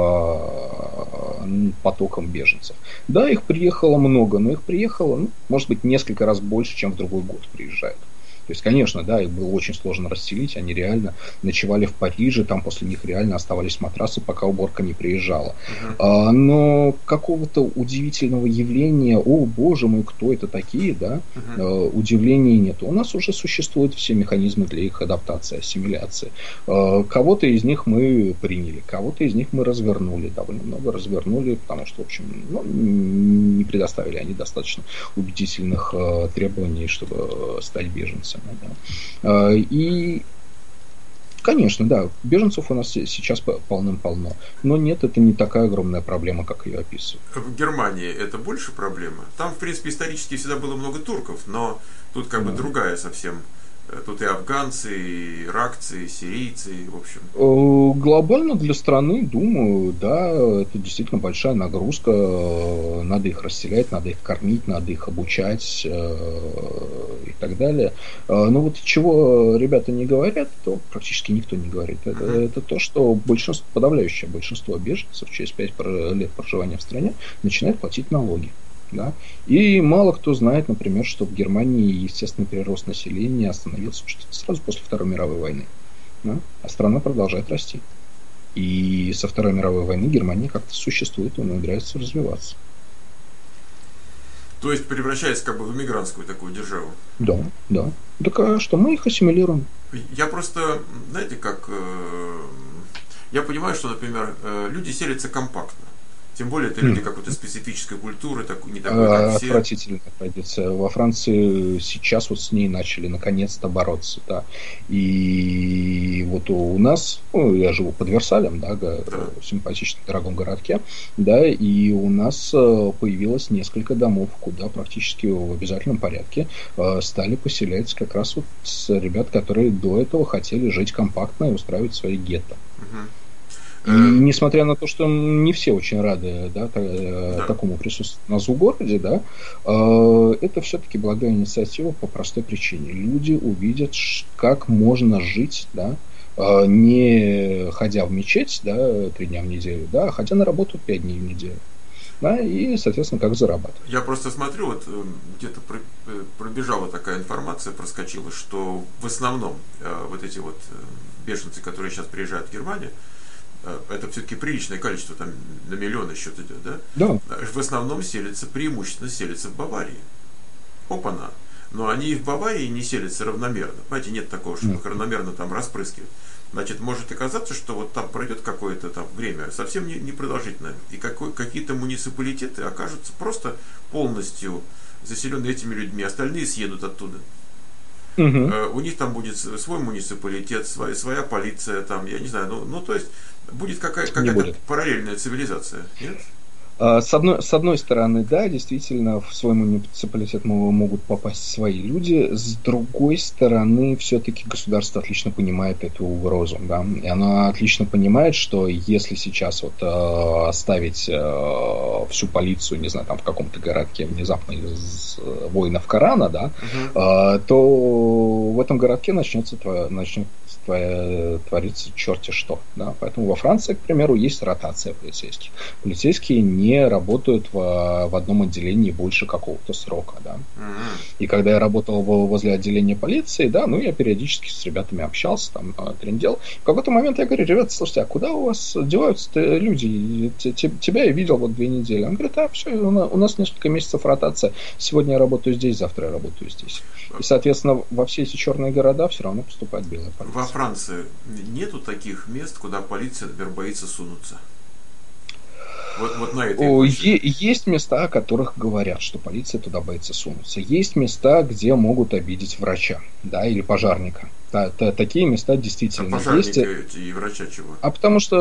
потоком беженцев. Да, их приехало много, но их приехало, ну, может быть, несколько раз больше, чем в другой год приезжают. То есть, конечно, да, их было очень сложно расселить, они реально ночевали в Париже, там после них реально оставались матрасы, пока уборка не приезжала. Uh-huh. А, но какого-то удивительного явления, о, боже мой, кто это такие, да, uh-huh. а, удивления нет. У нас уже существуют все механизмы для их адаптации, ассимиляции. А, кого-то из них мы приняли, кого-то из них мы развернули, довольно много развернули, потому что, в общем, ну, не предоставили они достаточно убедительных а, требований, чтобы стать беженцами. Да. И, конечно, да, беженцев у нас сейчас полным-полно. Но нет, это не такая огромная проблема, как ее описывают. В Германии это больше проблема? Там, в принципе, исторически всегда было много турков, но тут как да. бы другая совсем. Тут и афганцы, и иракцы, и сирийцы, в общем. Глобально для страны, думаю, да, это действительно большая нагрузка. Надо их расселять, надо их кормить, надо их обучать и так далее. Но вот чего ребята не говорят, то практически никто не говорит. Это, uh-huh. это то, что большинство, подавляющее большинство беженцев через пять лет проживания в стране начинает платить налоги. Да? И мало кто знает, например, что в Германии естественный прирост населения остановился сразу после Второй мировой войны. Да? А страна продолжает расти. И со Второй мировой войны Германия как-то существует и умудряется развиваться. То есть превращается как бы в иммигрантскую такую державу? Да, да. Так а что, мы их ассимилируем. Я просто, знаете, как... Я понимаю, что, например, люди селятся компактно. Тем более, это люди какой-то специфической культуры, так, не такой, как все. Отвратительная традиция. Во Франции сейчас вот с ней начали наконец-то бороться. Да. И вот у нас, ну, я живу под Версалем, да, да. в симпатичном дорогом городке, да, и у нас появилось несколько домов, куда практически в обязательном порядке стали поселять как раз вот ребят, которые до этого хотели жить компактно и устраивать свои гетто. Угу. И несмотря на то, что не все очень рады да, да. такому присутствию у нас в городе, да, это все-таки благая инициатива по простой причине. Люди увидят, как можно жить, да, не ходя в мечеть да, три дня в неделю, да, а ходя на работу пять дней в неделю. Да, и, соответственно, как зарабатывать. Я просто смотрю, вот где-то пробежала такая информация, проскочила, что в основном вот эти вот беженцы, которые сейчас приезжают в Германию, это все-таки приличное количество, там на миллионы счет идет, да? Да. В основном селятся, преимущественно селятся в Баварии. Опа-на. Но они и в Баварии не селятся равномерно. Понимаете, нет такого, что их равномерно там распрыскивают. Значит, может оказаться, что вот там пройдет какое-то там время, совсем не, не продолжительное, и какой, какие-то муниципалитеты окажутся просто полностью заселены этими людьми, остальные съедут оттуда. Угу. Uh, у них там будет свой муниципалитет, своя, своя полиция, там, я не знаю, ну, ну то есть будет какая- какая-то будет. параллельная цивилизация, нет? С одной, с одной стороны, да, действительно, в свой муниципалитет могут попасть свои люди. С другой стороны, все-таки государство отлично понимает эту угрозу. Да? И оно отлично понимает, что если сейчас вот, э, оставить э, всю полицию, не знаю, там в каком-то городке внезапно из воинов Корана, да, uh-huh. э, то в этом городке начнется, начнется творится черти что. Да? Поэтому во Франции, к примеру, есть ротация полицейских. Полицейские не работают в, в одном отделении больше какого-то срока. Да? Mm-hmm. И когда я работал возле отделения полиции, да, ну, я периодически с ребятами общался, там, трындел. В какой-то момент я говорю: ребята, слушайте, а куда у вас деваются люди? Тебя я видел вот две недели. Он говорит: а, все, у нас несколько месяцев ротация. Сегодня я работаю здесь, завтра я работаю здесь. И, соответственно, во все эти черные города все равно поступает белая полиция. Во Франции нету таких мест, куда полиция, например, боится сунуться? Вот, вот на этой О, е- есть места, о которых говорят, что полиция туда боится сунуться. Есть места, где могут обидеть врача, да, или пожарника. Да, та, такие места действительно а пожарники есть. И врача чего? А потому что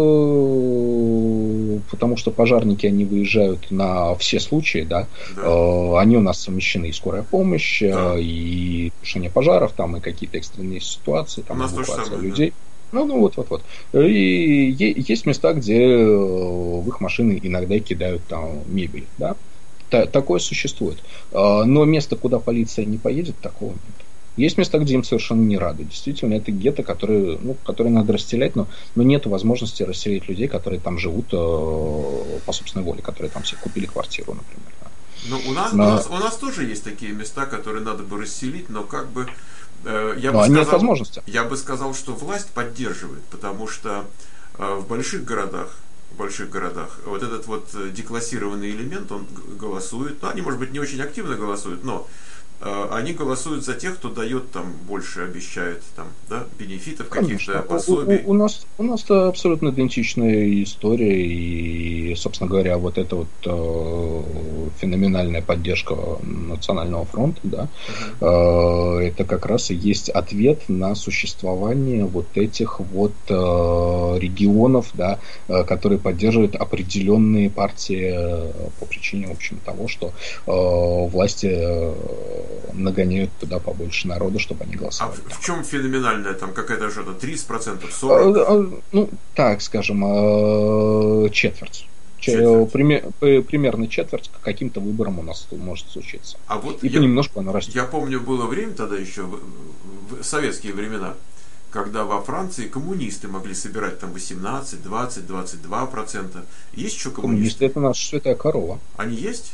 потому что пожарники, они выезжают на все случаи, да. Да. Э, они у нас совмещены и скорая помощь, да. и тушение пожаров, там и какие-то экстренные ситуации, там эвакуация людей. Ну, ну вот, вот, вот. И есть места, где в их машины иногда кидают там мебель, да? Такое существует. Но место, куда полиция не поедет, такого нет. Есть места, где им совершенно не рады. Действительно, это гетто, которые, ну, которые надо расселять, но, но нет возможности расселить людей, которые там живут э, по собственной воле, которые там себе купили квартиру, например. Да. Ну, у нас, Но, у, нас, у нас тоже есть такие места, которые надо бы расселить, но как бы э, я, бы но сказал, нет возможности. я бы сказал, что власть поддерживает, потому что э, в больших городах в больших городах вот этот вот деклассированный элемент, он голосует, ну, они, может быть, не очень активно голосуют, но они голосуют за тех, кто дает там больше, обещает там, да, бенефитов, каких-то пособий. У, у, у нас у нас абсолютно идентичная история, и, собственно говоря, вот эта вот э, феноменальная поддержка Национального фронта, да, uh-huh. э, это как раз и есть ответ на существование вот этих вот э, регионов, да, э, которые поддерживают определенные партии э, по причине, в общем, того, что э, власти э, нагоняют туда побольше народа, чтобы они голосовали. А в, в чем феноменальная там какая-то что-то тридцать процентов, сорок процентов? Ну, так скажем, четверть. четверть. Примерно четверть к каким-то выборам у нас может случиться. А вот и я, понемножку она растет. Я помню, было время тогда еще, в, в советские времена, когда во Франции коммунисты могли собирать там восемнадцать, двадцать, двадцать два процента. Есть еще коммунисты? Коммунисты — это наша святая корова. Они есть?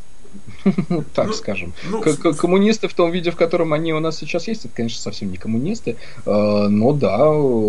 Так ну, скажем. Ну, коммунисты в том виде, в котором они у нас сейчас есть, это, конечно, совсем не коммунисты, но да,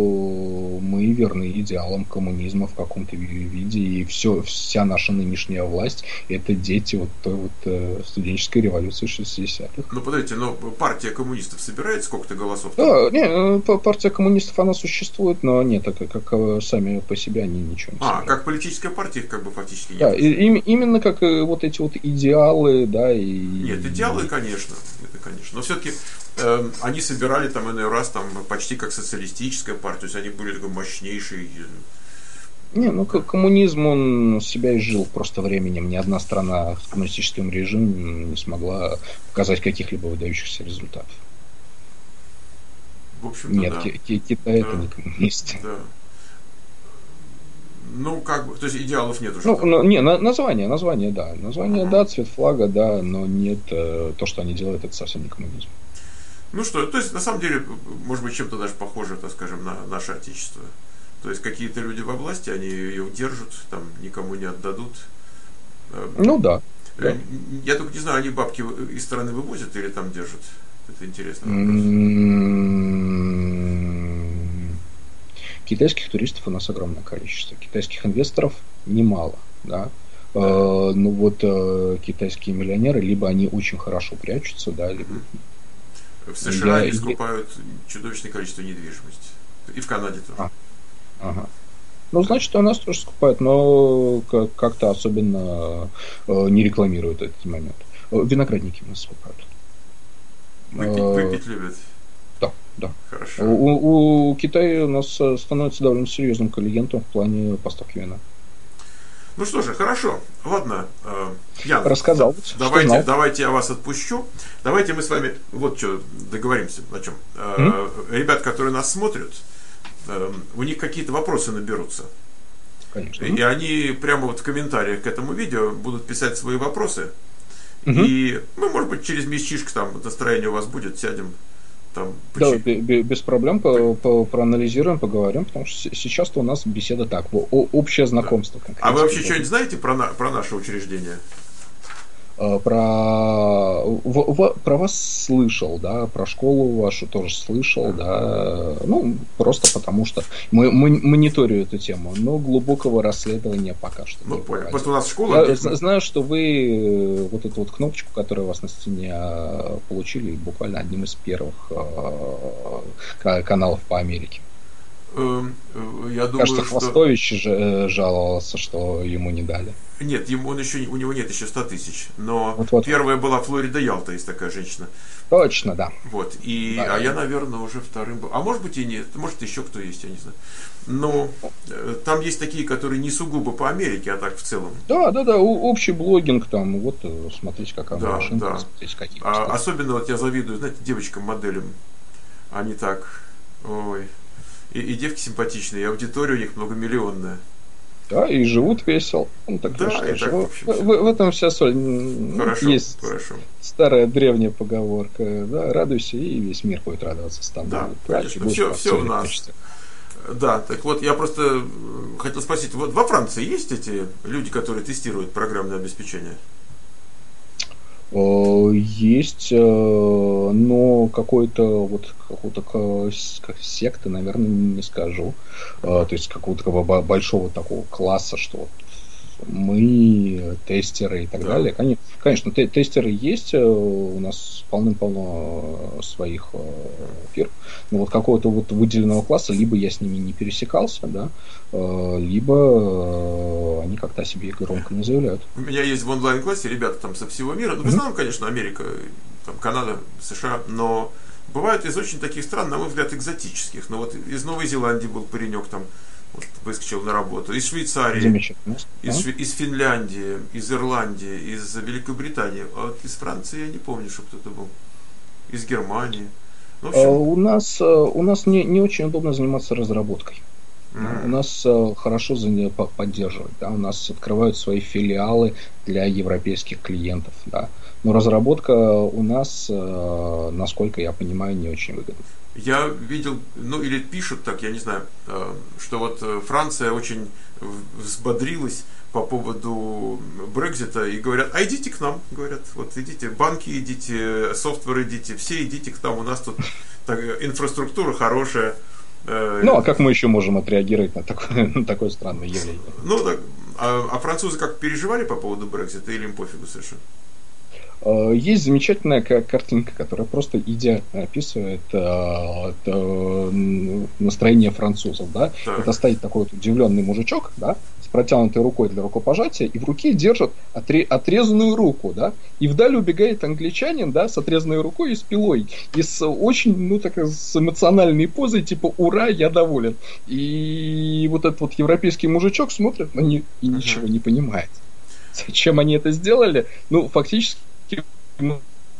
мы верны идеалам коммунизма в каком-то виде, и все, вся наша нынешняя власть — это дети вот той вот студенческой революции шестидесятых. Ну, подождите, но партия коммунистов собирает сколько-то голосов? Да, не, партия коммунистов, она существует, но нет, так как сами по себе они ничего не собирают. А, как политическая партия их как бы фактически нет. Да, и, именно как вот эти вот идеалы, да, и... Нет, идеалы, конечно, это конечно. Но все-таки э, они собирали там иной раз там почти как социалистическая партия, то есть они были такой мощнейший. Не, ну да. Коммунизм, он себя изжил просто временем. Ни одна страна с коммунистическим режимом не смогла показать каких-либо выдающихся результатов. В общем-то, Нет, да. Китай да. это не коммунист. Да. Ну, как бы, то есть идеалов нет уже. Ну, ну не, на, название, название, да. Название, uh-huh. да, цвет флага, да, но нет, э, то, что они делают, это совсем не коммунизм. Ну что, то есть, на самом деле, может быть, чем-то даже похоже, так скажем, на наше отечество. То есть, какие-то люди во власти, они ее держат, там, никому не отдадут. Ну, да. да. Я только не знаю, они бабки из страны вывозят или там держат? Это интересный вопрос. Mm-hmm. Китайских туристов у нас огромное количество. Китайских инвесторов немало. Да? Да. Э, ну вот э, китайские миллионеры, либо они очень хорошо прячутся, да, либо... В США они скупают чудовищное количество недвижимости. И в Канаде тоже. А, ага. Ну, значит, у нас тоже скупают, но как-то особенно э, не рекламируют этот момент. Виноградники у нас скупают. Выпить, выпить любят. Да, да. Хорошо. У, у Китая у нас становится довольно серьезным контингентом в плане поставки вина. Ну что же, хорошо. Ладно, Ян, рассказал. Давайте, давайте я вас отпущу. Давайте мы с вами вот что договоримся о чем. Mm-hmm. Ребят, которые нас смотрят, у них какие-то вопросы наберутся. Конечно. И они прямо вот в комментариях к этому видео будут писать свои вопросы. Mm-hmm. И мы, может быть, через месячишко там настроение у вас будет, сядем. Там, да, без проблем по, по, проанализируем, поговорим, потому что сейчас-то у нас беседа так, общее знакомство. Да. А вы вообще что-нибудь знаете про, на, про наше учреждение? Про, в, в, про вас слышал, да, про школу вашу тоже слышал, да, ну, просто потому что мы, мы мониторю эту тему, но глубокого расследования пока что ну, не понял. Просто у нас школа... Я знаю, что вы вот эту вот кнопочку, которую у вас на стене получили, буквально одним из первых каналов по Америке. Я думаю, кажется, что... Хвостович жаловался, что ему не дали. Нет, ему он еще, у него нет еще сто тысяч. Но вот, вот. Первая была Флорида Ялта, есть такая женщина. Точно, да. Вот. И, да, а да. я, наверное, уже вторым был. А может быть и нет. Может еще кто есть, я не знаю. Но там есть такие, которые не сугубо по Америке, а так в целом. Да, да, да. Общий блогинг там. Вот смотрите, какая да, машинка. Да. Смотрите, какие а, особенно вот я завидую, знаете, девочкам-моделям. Они так... Ой... И, и девки симпатичные, и аудитория у них многомиллионная. Да, и живут весело. Ну, так Да, что, и так, в, общем, в, в, в этом вся соль. хорошо, Есть хорошо. старая древняя поговорка. Да, радуйся, и весь мир будет радоваться с тобой. Да, Плачь, конечно, все, все в нас. Да, так вот, я просто хотел спросить, вот во Франции есть эти люди, которые тестируют программное обеспечение? Есть, но какой-то вот какого-то секты, наверное, не скажу. То есть какого-то большого такого класса, что вот мы тестеры и так да. далее. Конечно, конечно, тестеры есть, у нас полным-полно своих фирм, но вот какого-то вот выделенного класса, либо я с ними не пересекался, да, либо они как-то о себе громко не заявляют. У меня есть в онлайн-классе ребята там со всего мира, ну, в основном, конечно, Америка, там, Канада, США, но бывают из очень таких стран, на мой взгляд, экзотических. Но вот из Новой Зеландии был паренек там, вот, выскочил на работу, из Швейцарии, из, из Финляндии, из Ирландии, из Великобритании, а вот из Франции я не помню, что кто-то был, из Германии. Ну, общем... У нас, у нас не, не очень удобно заниматься разработкой. Mm-hmm. У нас хорошо поддерживать, да, у нас открывают свои филиалы для европейских клиентов, да. Но разработка у нас, насколько я понимаю, не очень выгодна. Я видел, ну или пишут так, я не знаю, что вот Франция очень взбодрилась по поводу Брексита и говорят, а идите к нам, говорят, вот идите, банки идите, софтвер идите, все идите к нам, у нас тут так, инфраструктура хорошая. Ну, а как мы еще можем отреагировать на такое, на такое странное явление? Ну, так, а, а французы как переживали по поводу Брексита или им пофигу совершенно? Есть замечательная картинка, которая просто идеально описывает настроение французов. Да? Это стоит такой вот удивленный мужичок, да, с протянутой рукой для рукопожатия, и в руке держит отре- отрезанную руку, да, и вдаль убегает англичанин, да, с отрезанной рукой и с пилой, и с очень, ну, так, с эмоциональной позой, типа «Ура, я доволен». И вот этот вот европейский мужичок смотрит на них и ничего uh-huh. не понимает. Зачем они это сделали? Ну, фактически мы,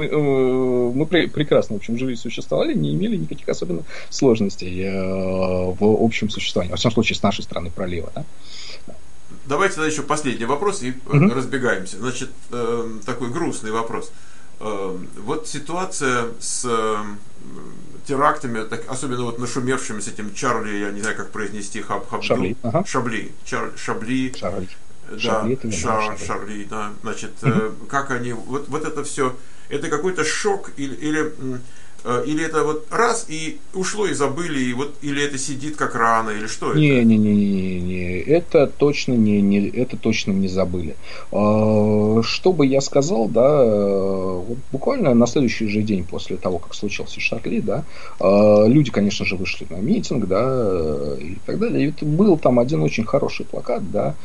мы прекрасно, в общем, жили и существовали, не имели никаких особенно сложностей в общем существовании, во всяком случае, с нашей стороны пролива. Да? Давайте тогда еще последний вопрос и uh-huh. разбегаемся. Значит, такой грустный вопрос. Вот ситуация с терактами, особенно вот нашумевшими с этим Чарли, я не знаю, как произнести, Хаб, Хабду, Шабли, ага. Шабли, Чар, Шабли, Шарли. Да, Шарли, Шар, Шарли. Шарли, да. Значит, mm-hmm. как они, вот, вот это все, это какой-то шок или, или, или это вот раз и ушло и забыли, и вот, или это сидит как рана, или что не, это? Не, не, не, не, это точно не, не, это точно не забыли. Что бы я сказал, да, вот буквально на следующий же день после того, как случился Шарли, да, люди, конечно же, вышли на митинг, да, и так далее. И это был там один очень хороший плакат, да,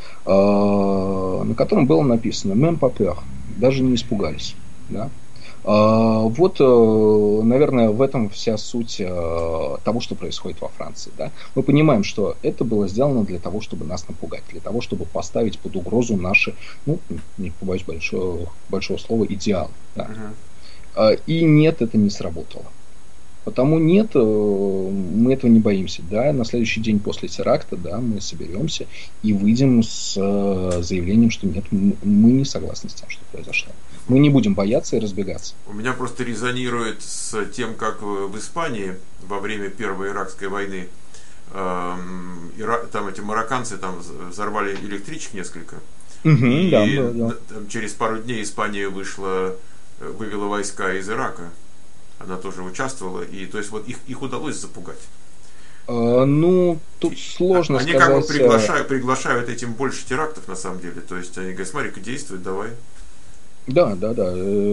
на котором было написано «Même pas peur», даже не испугались, да. Вот, наверное, в этом вся суть того, что происходит во Франции. Да? Мы понимаем, что это было сделано для того, чтобы нас напугать, для того, чтобы поставить под угрозу наши, ну, не побоюсь большого, большого слова, идеалы. Да? Uh-huh. И нет, это не сработало. Потому нет, мы этого не боимся. Да? На следующий день после теракта, да, мы соберемся и выйдем с заявлением, что нет, мы не согласны с тем, что произошло. Мы не будем бояться и разбегаться. У меня просто резонирует с тем, как в Испании во время Первой Иракской войны э, ира, там эти марокканцы там взорвали электричек несколько. Угу, и да, да, да. Там, через пару дней Испания вышла, вывела войска из Ирака. Она тоже участвовала. И то есть вот их, их удалось запугать. А, ну, тут сложно они сказать. Они как бы приглашают, приглашают этим больше терактов на самом деле. То есть они говорят, смотри-ка, действует, давай. Да, да, да.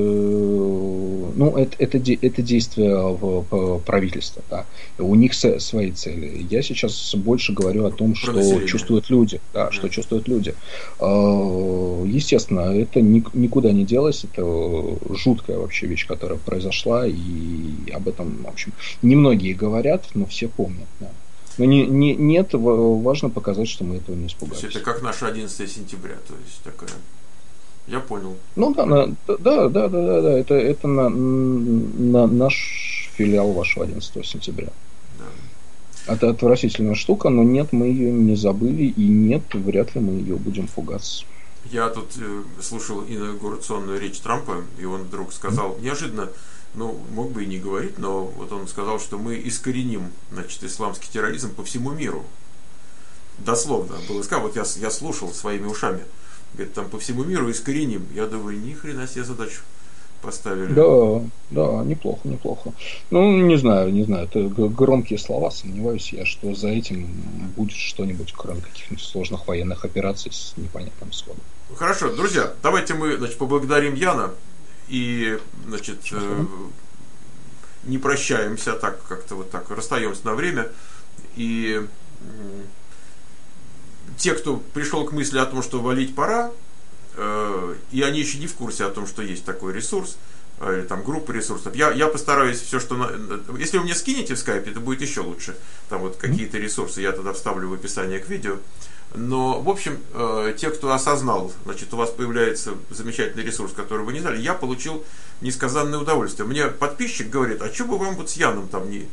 Ну, это, это, это действие правительства. Да. У них свои цели. Я сейчас больше говорю о том, Про что население. чувствуют люди. Да, mm. что чувствуют люди. Естественно, это никуда не делось. Это жуткая вообще вещь, которая произошла. И об этом, в общем, немногие говорят, но все помнят. Да. Но не, не, нет, важно показать, что мы этого не испугались. То есть это как наше одиннадцатое сентября. То есть такая... Я понял. Ну да, на, да, да, да, да, да, это, это на, на наш филиал вашего одиннадцатого сентября. Да. Это отвратительная штука, но нет, мы ее не забыли, и нет, вряд ли мы ее будем пугаться. Я тут э, слушал инаугурационную речь Трампа, и он вдруг сказал, mm-hmm. неожиданно, ну, мог бы и не говорить, но вот он сказал, что мы искореним, значит, исламский терроризм по всему миру. Дословно было сказано, вот я, я слушал своими ушами, говорит, там по всему миру искореним. Я думаю, ни хрена себе задачу поставили. Да, да, неплохо, неплохо. Ну, не знаю, не знаю, это громкие слова, сомневаюсь я, что за этим будет что-нибудь, кроме каких-нибудь сложных военных операций с непонятным исходом. Хорошо, друзья, давайте мы, значит, поблагодарим Яна и, значит, э, не прощаемся, так как-то вот так расстаемся на время. И э, те, кто пришел к мысли о том, что валить пора, э, и они еще не в курсе о том, что есть такой ресурс, или там группа ресурсов. Я, я постараюсь все, что... На... Если вы мне скинете в скайпе, это будет еще лучше. Там вот какие-то ресурсы я тогда вставлю в описание к видео. Но, в общем, э, те, кто осознал, значит, у вас появляется замечательный ресурс, который вы не знали, я получил несказанное удовольствие. Мне подписчик говорит, а что бы вам вот с Яном там не...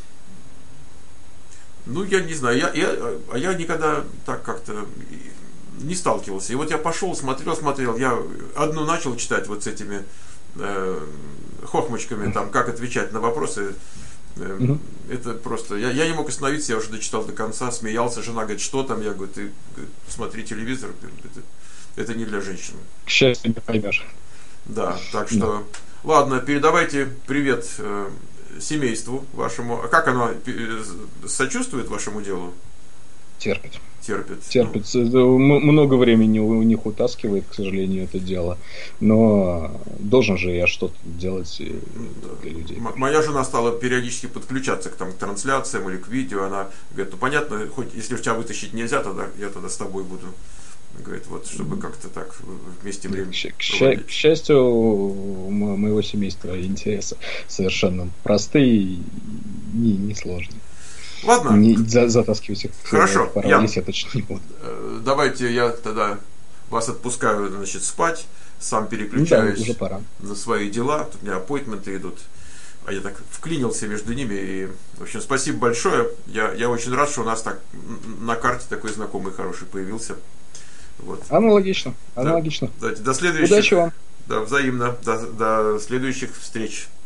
Ну, я не знаю, я, я, а я никогда так как-то не сталкивался. И вот я пошел, смотрел, смотрел, я одну начал читать вот с этими э, хохмочками, там, как отвечать на вопросы. Mm-hmm. Это просто, я, я не мог остановиться, я уже дочитал до конца, смеялся, жена говорит, что там, я говорю, ты смотри телевизор, это, это не для женщин. К счастью, не поймешь. Да, так что, да. Ладно, передавайте привет э, семейству вашему. А как оно э, сочувствует вашему делу? Терпит. Терпит. Терпит. Ну. Много времени у них утаскивает, к сожалению, это дело. Но должен же я что-то делать да. для людей. М- моя жена стала периодически подключаться к, там, к трансляциям или к видео. Она говорит, ну понятно, хоть если в тебя вытащить нельзя, тогда я тогда с тобой буду. Говорит, вот, чтобы как-то так вместе время к, к, к счастью, у моего семейства интересы совершенно простые и несложные. Ладно. Не за, затаскивать их. Хорошо. Я, я точно не буду. Давайте я тогда вас отпускаю, значит, спать. Сам переключаюсь да, уже пора. на свои дела. Тут у меня аппойтменты идут. А я так вклинился между ними. И, в общем, спасибо большое. Я, я очень рад, что у нас так на карте такой знакомый хороший появился. Вот. Аналогично. Аналогично. Да. Давайте, до следующих. Удачи вам. Да, взаимно. До, до следующих встреч.